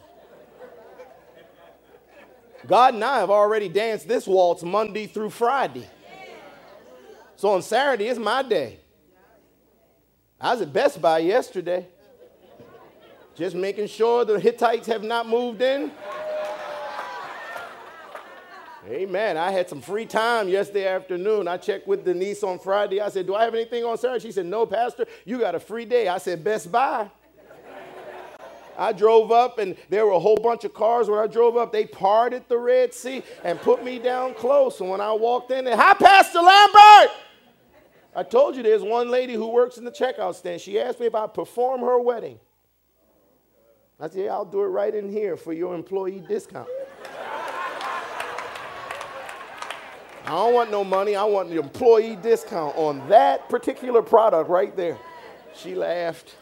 God and I have already danced this waltz Monday through Friday. So on Saturday, it's my day. I was at Best Buy yesterday, just making sure the Hittites have not moved in. Amen. I had some free time yesterday afternoon. I checked with Denise on Friday. I said, do I have anything on Saturday? She said, no, Pastor, you got a free day. I said, Best Buy. I drove up, and there were a whole bunch of cars. When I drove up, they parted the Red Sea and put me down close. And when I walked in, hi, Pastor Lambert. I told you there's one lady who works in the checkout stand. She asked me if I'd perform her wedding. I said, yeah, I'll do it right in here for your employee discount. I don't want no money. I want the employee discount on that particular product right there. She laughed.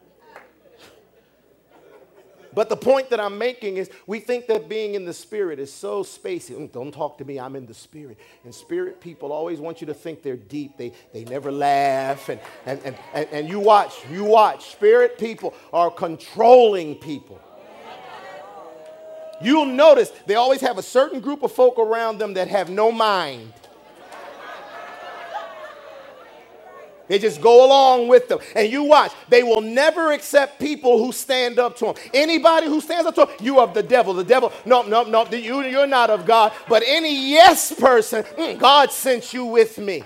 But the point that I'm making is we think that being in the Spirit is so spacey. Don't talk to me. I'm in the Spirit. And Spirit people always want you to think they're deep. They never laugh. And you watch. Spirit people are controlling people. You'll notice they always have a certain group of folk around them that have no mind. They just go along with them. And you watch, they will never accept people who stand up to them. Anybody who stands up to them, you of the devil. The devil, no, you're not of God. But any yes person, God sent you with me.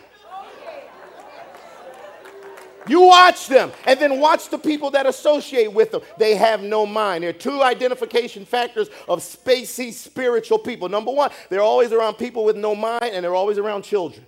You watch them, and then watch the people that associate with them. They have no mind. There are two identification factors of spacey spiritual people. Number one, they're always around people with no mind, and they're always around children.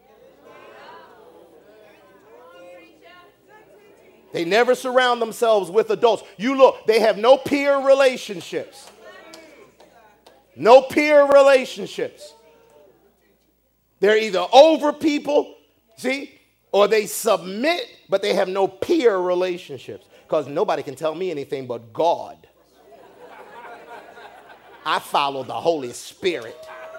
They never surround themselves with adults. You look, they have no peer relationships. No peer relationships. They're either over people, see, or they submit, but they have no peer relationships. Because nobody can tell me anything but God. I follow the Holy Spirit.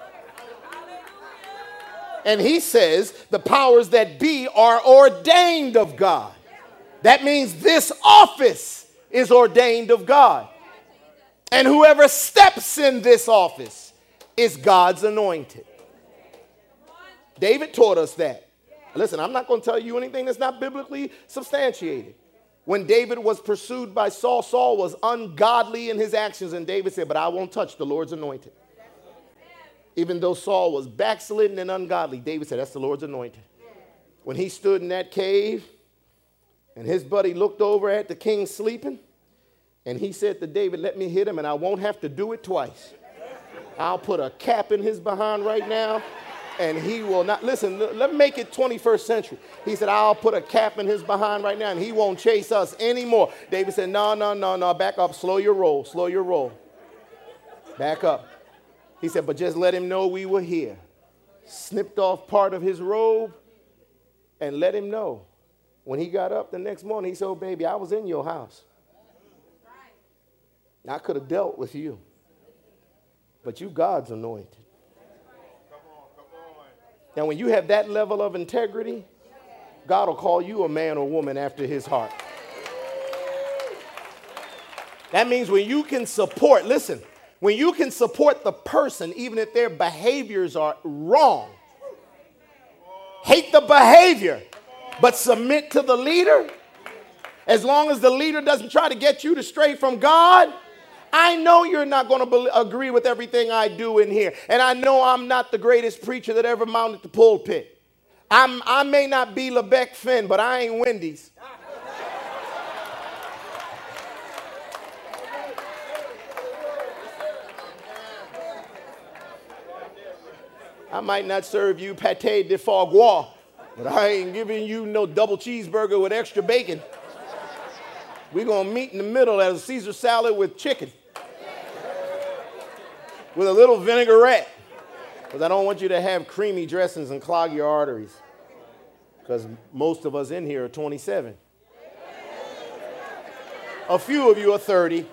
And he says the powers that be are ordained of God. That means this office is ordained of God. And whoever steps in this office is God's anointed. David taught us that. Listen, I'm not going to tell you anything that's not biblically substantiated. When David was pursued by Saul, Saul was ungodly in his actions, and David said, but I won't touch the Lord's anointed. Even though Saul was backslidden and ungodly, David said, that's the Lord's anointed. When he stood in that cave, and his buddy looked over at the king sleeping, and he said to David, let me hit him, and I won't have to do it twice. I'll put a cap in his behind right now, and he will not. Listen, let me make it 21st century. He said, I'll put a cap in his behind right now, and he won't chase us anymore. David said, no, back up. Slow your roll. Back up. He said, but just let him know we were here. Snipped off part of his robe and let him know. When he got up the next morning, he said, oh, baby, I was in your house. I could have dealt with you. But you God's anointed. Now, when you have that level of integrity, God will call you a man or woman after his heart. That means when you can support, listen, when you can support the person, even if their behaviors are wrong, hate the behavior, But submit to the leader. As long as the leader doesn't try to get you to stray from God, I know you're not going to agree with everything I do in here. And I know I'm not the greatest preacher that ever mounted the pulpit. I may not be LeBeck Finn, but I ain't Wendy's. I might not serve you pâté de foie gras, but I ain't giving you no double cheeseburger with extra bacon. We're going to meet in the middle as a Caesar salad with chicken. With a little vinaigrette. Because I don't want you to have creamy dressings and clog your arteries. Because most of us in here are 27. A few of you are 30.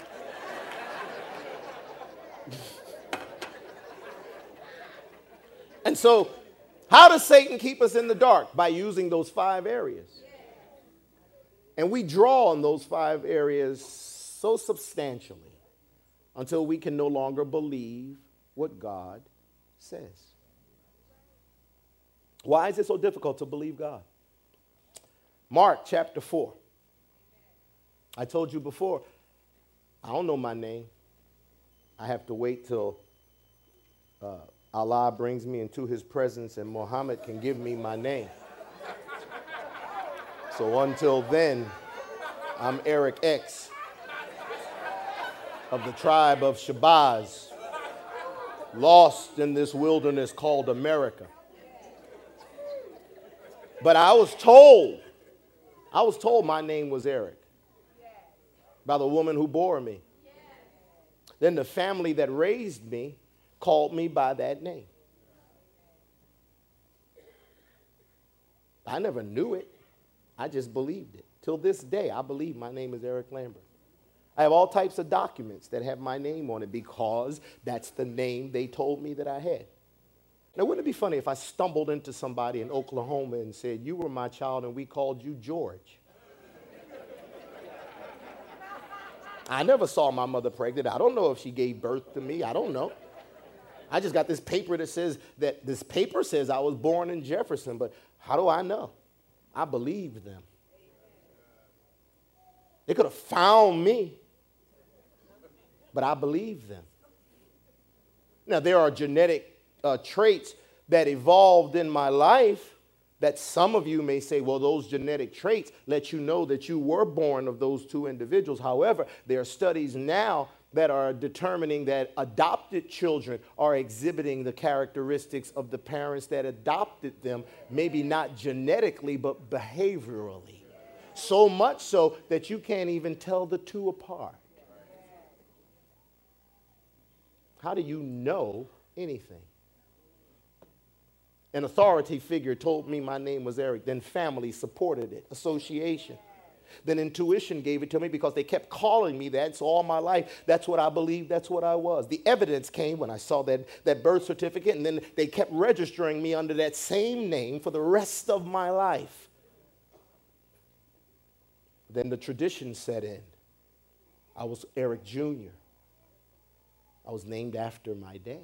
And so, how does Satan keep us in the dark? By using those 5 areas. And we draw on those 5 areas so substantially until we can no longer believe what God says. Why is it so difficult to believe God? Mark chapter 4. I told you before, I don't know my name. I have to wait till Allah brings me into his presence and Muhammad can give me my name. So until then, I'm Eric X of the tribe of Shabazz, lost in this wilderness called America. But I was told my name was Eric by the woman who bore me. Then the family that raised me called me by that name. I never knew it. I just believed it. Till this day, I believe my name is Eric Lambert. I have all types of documents that have my name on it because that's the name they told me that I had. Now, wouldn't it be funny if I stumbled into somebody in Oklahoma and said, "You were my child and we called you George"? I never saw my mother pregnant. I don't know if she gave birth to me. I don't know. I just got this paper that says that this paper says I was born in Jefferson, but how do I know? I believed them. They could have found me, but I believed them. Now, there are genetic traits that evolved in my life that some of you may say, well, those genetic traits let you know that you were born of those 2 individuals. However, there are studies now that are determining that adopted children are exhibiting the characteristics of the parents that adopted them, maybe not genetically, but behaviorally. So much so that you can't even tell the 2 apart. How do you know anything? An authority figure told me my name was Eric. Then family supported it, association. Then intuition gave it to me because they kept calling me that. So all my life, that's what I believed, that's what I was. The evidence came when I saw that birth certificate, and then they kept registering me under that same name for the rest of my life. Then the tradition set in. I was Eric Jr. I was named after my dad.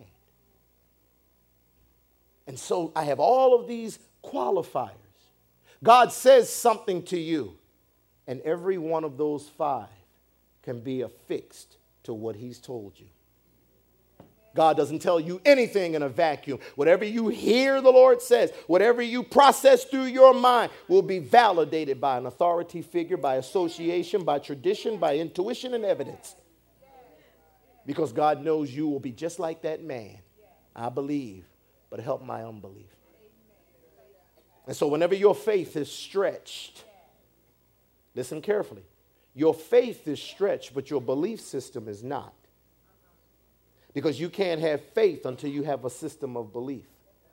And so I have all of these qualifiers. God says something to you, and every one of those 5 can be affixed to what he's told you. God doesn't tell you anything in a vacuum. Whatever you hear the Lord says, whatever you process through your mind will be validated by an authority figure, by association, by tradition, by intuition and evidence. Because God knows you will be just like that man. I believe, but help my unbelief. And so whenever your faith is stretched, listen carefully. Your faith is stretched, but your belief system is not. Because you can't have faith until you have a system of belief.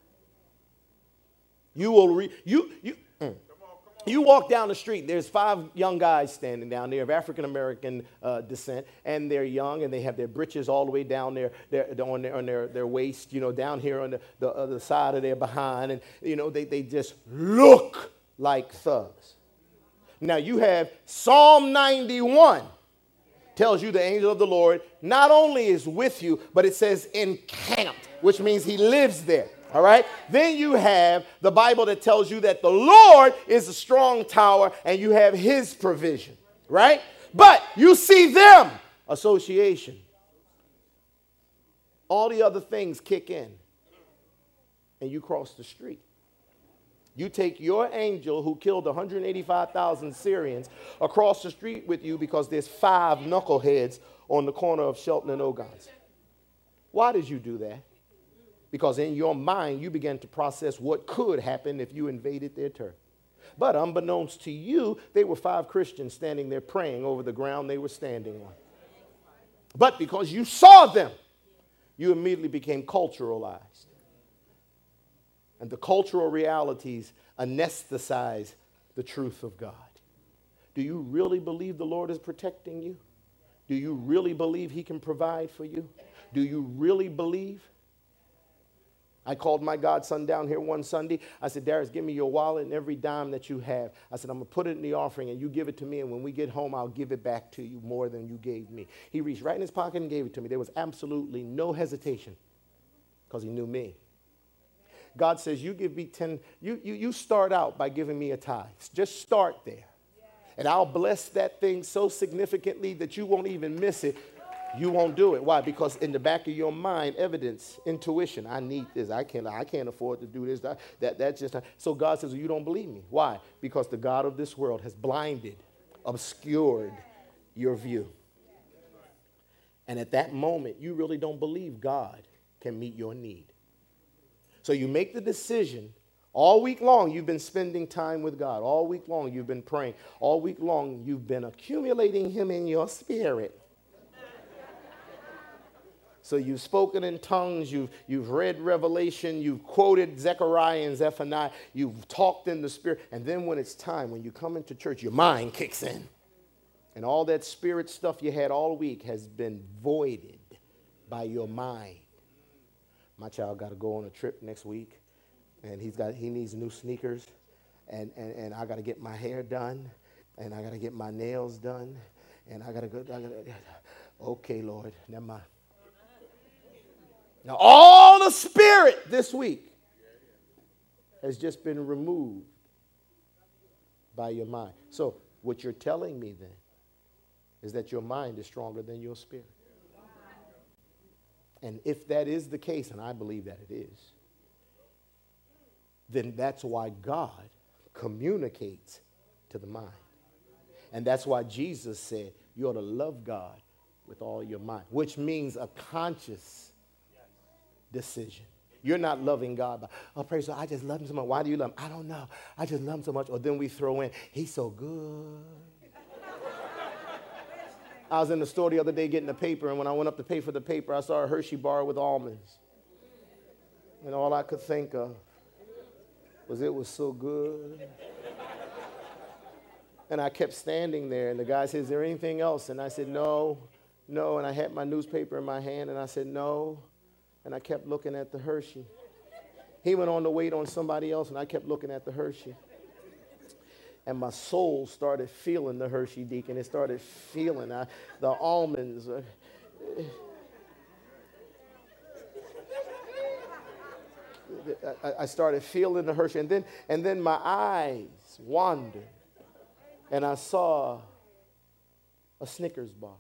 You walk down the street, there's 5 young guys standing down there of African-American descent, and they're young, and they have their breeches all the way down there on their waist, down here on the other side of their behind, and, they just look like thugs. Now, you have Psalm 91 tells you the angel of the Lord not only is with you, but it says encamped, which means he lives there. All right. Then you have the Bible that tells you that the Lord is a strong tower and you have his provision. Right. But you see them, association. All the other things kick in and you cross the street. You take your angel who killed 185,000 Syrians across the street with you because there's 5 knuckleheads on the corner of Shelton and Ogons. Why did you do that? Because in your mind, you began to process what could happen if you invaded their turf. But unbeknownst to you, they were 5 Christians standing there praying over the ground they were standing on. But because you saw them, you immediately became culturalized. And the cultural realities anesthetize the truth of God. Do you really believe the Lord is protecting you? Do you really believe he can provide for you? Do you really believe? I called my godson down here one Sunday. I said, Darius, give me your wallet and every dime that you have. I said, I'm going to put it in the offering and you give it to me. And when we get home, I'll give it back to you more than you gave me. He reached right in his pocket and gave it to me. There was absolutely no hesitation because he knew me. God says, you give me 10, you start out by giving me a tithe. Just start there. And I'll bless that thing so significantly that you won't even miss it. You won't do it. Why? Because in the back of your mind, evidence, intuition, I need this. I can't afford to do this. That's just not. So God says, well, you don't believe me. Why? Because the God of this world has blinded, obscured your view. And at that moment, you really don't believe God can meet your need. So you make the decision. All week long, you've been spending time with God. All week long, you've been praying. All week long, you've been accumulating him in your spirit. So you've spoken in tongues, you've read Revelation, you've quoted Zechariah and Zephaniah, you've talked in the spirit. And then when it's time, when you come into church, your mind kicks in. And all that spirit stuff you had all week has been voided by your mind. My child got to go on a trip next week, and he needs new sneakers, and I got to get my hair done, and I got to get my nails done, and I got to go. Okay, Lord, never mind. Now, all the spirit this week has just been removed by your mind. So what you're telling me then is that your mind is stronger than your spirit. And if that is the case, and I believe that it is, then that's why God communicates to the mind. And that's why Jesus said you ought to love God with all your mind, which means a conscious decision. You're not loving God by, oh, praise God, I just love him so much. Why do you love him? I don't know. I just love him so much. Or then we throw in, he's so good. I was in the store the other day getting a paper, and when I went up to pay for the paper, I saw a Hershey bar with almonds. And all I could think of was it was so good. And I kept standing there, and the guy said, is there anything else? And I said, no. And I had my newspaper in my hand, and I said, no. And I kept looking at the Hershey. He went on to wait on somebody else, and I kept looking at the Hershey. And my soul started feeling the Hershey, Deacon. It started feeling the almonds. I started feeling the Hershey. And then my eyes wandered. And I saw a Snickers bar.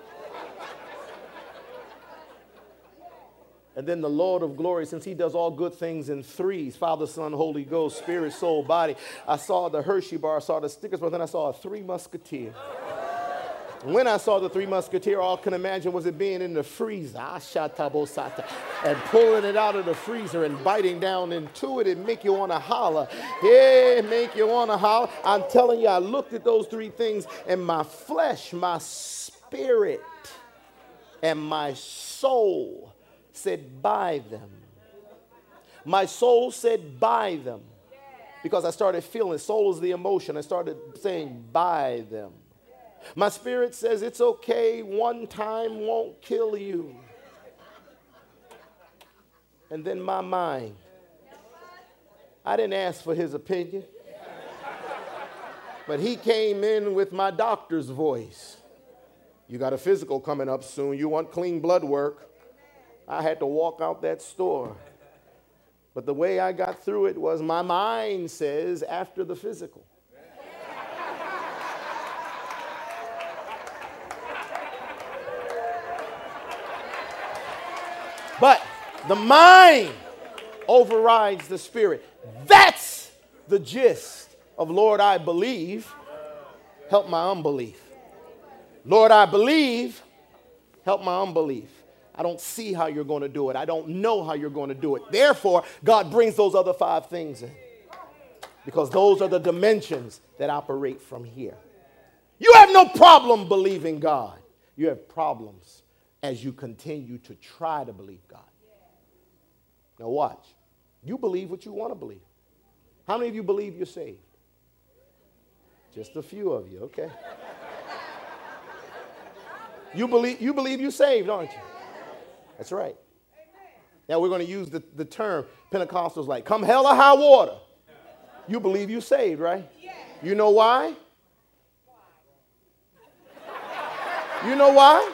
And then the Lord of glory, since he does all good things in threes, Father, Son, Holy Ghost, Spirit, Soul, Body. I saw the Hershey bar, I saw the Snickers bar, then I saw a Three Musketeer. When I saw the Three Musketeer, all I can imagine was it being in the freezer, and pulling it out of the freezer and biting down into it and make you want to holler. Yeah, make you want to holler. I'm telling you, I looked at those three things, and my flesh, my spirit, and my soul said, buy them. My soul said, buy them. Because I started feeling, soul is the emotion. I started saying, buy them. My spirit says, it's okay. One time won't kill you. And then my mind, I didn't ask for his opinion. But he came in with my doctor's voice. You got a physical coming up soon. You want clean blood work. I had to walk out that store But the way I got through it was my mind says after the physical. But the mind overrides the spirit. That's the gist of Lord, I believe. Help my unbelief. Lord, I believe. Help my unbelief. I don't see how you're going to do it. I don't know how you're going to do it. Therefore, God brings those other 5 things in. Because those are the dimensions that operate from here. You have no problem believing God. You have problems as you continue to try to believe God. Now watch. You believe what you want to believe. How many of you believe you're saved? Just a few of you, okay. You believe you're saved, aren't you? That's right. Now we're going to use the term Pentecostals like, come hell or high water. You believe you're saved, right? You know why? You know why?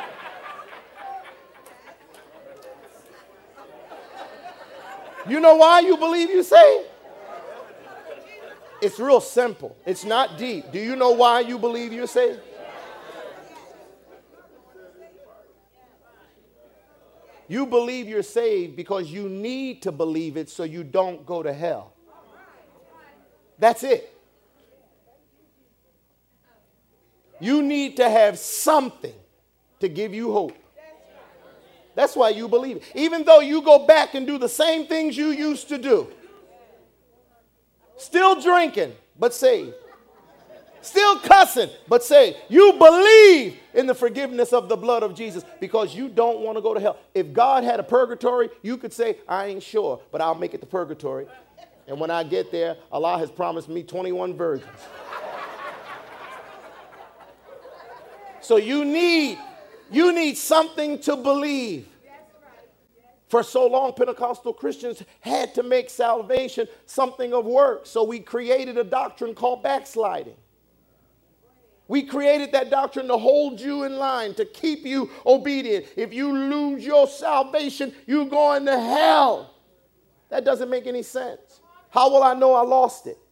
You know why you believe you're saved? It's real simple. It's not deep. Do you know why you believe you're saved? You believe you're saved because you need to believe it so you don't go to hell. That's it. You need to have something to give you hope. That's why you believe it. Even though you go back and do the same things you used to do. Still drinking, but saved. Still cussing, but saved. You believe in the forgiveness of the blood of Jesus because you don't want to go to hell. If God had a purgatory, you could say, I ain't sure, but I'll make it to purgatory. And when I get there, Allah has promised me 21 virgins. So you need something to believe. For so long, Pentecostal Christians had to make salvation something of work. So we created a doctrine called backsliding. We created that doctrine to hold you in line, to keep you obedient. If you lose your salvation, you're going to hell. That doesn't make any sense. How will I know I lost it?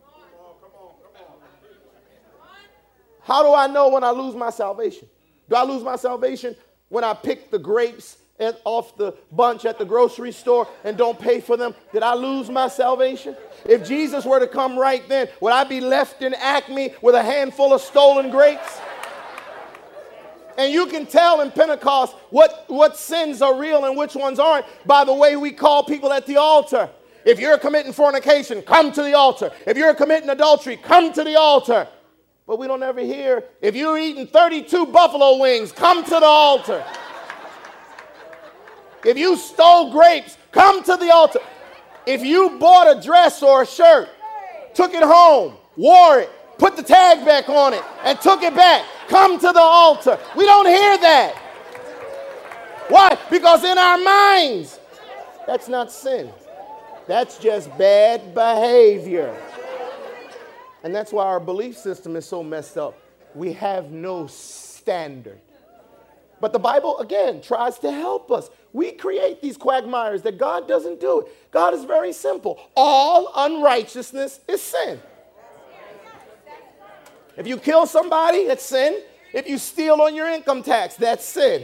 How do I know when I lose my salvation? Do I lose my salvation when I pick the grapes off the bunch at the grocery store and don't pay for them? Did I lose my salvation? If Jesus were to come right then, would I be left in Acme with a handful of stolen grapes? And you can tell in Pentecost what sins are real and which ones aren't by the way we call people at the altar. If you're committing fornication, come to the altar. If you're committing adultery, come to the altar. But we don't ever hear, if you're eating 32 buffalo wings, come to the altar. If you stole grapes, come to the altar. If you bought a dress or a shirt, took it home, wore it, put the tag back on it, and took it back, come to the altar. We don't hear that. Why? Because in our minds, that's not sin. That's just bad behavior. And that's why our belief system is so messed up. We have no standard. But the Bible, again, tries to help us. We create these quagmires that God doesn't do it. God is very simple. All unrighteousness is sin. If you kill somebody, that's sin. If you steal on your income tax, that's sin.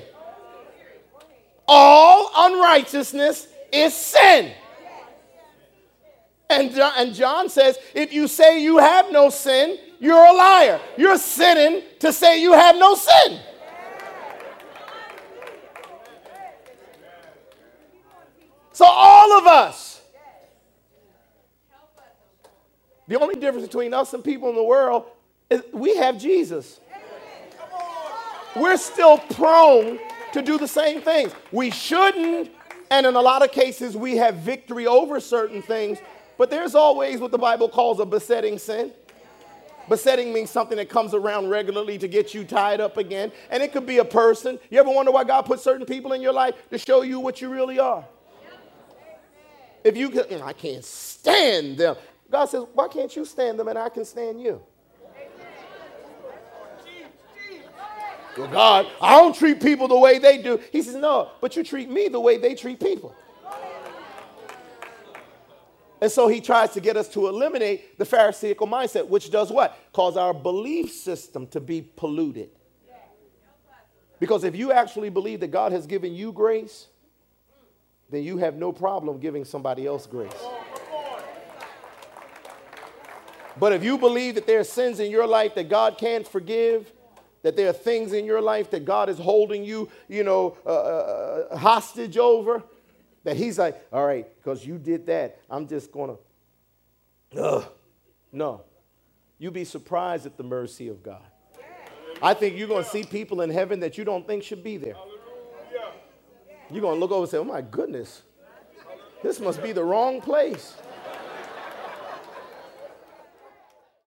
All unrighteousness is sin. And John says, if you say you have no sin, you're a liar. You're sinning to say you have no sin. So all of us, the only difference between us and people in the world is we have Jesus. We're still prone to do the same things. We shouldn't, and in a lot of cases we have victory over certain things, but there's always what the Bible calls a besetting sin. Besetting means something that comes around regularly to get you tied up again. And it could be a person. You ever wonder why God put certain people in your life? To show you what you really are. If you can, I can't stand them. God says, why can't you stand them and I can stand you? Well, God, I don't treat people the way they do. He says, no, but you treat me the way they treat people. And so he tries to get us to eliminate the Pharisaical mindset, which does what? Cause our belief system to be polluted. Because if you actually believe that God has given you grace, then you have no problem giving somebody else grace. But if you believe that there are sins in your life that God can't forgive, that there are things in your life that God is holding you, hostage over, that he's like, all right, because you did that, I'm just going to, no. You'd be surprised at the mercy of God. I think you're going to see people in heaven that you don't think should be there. You're going to look over and say, oh my goodness, this must be the wrong place.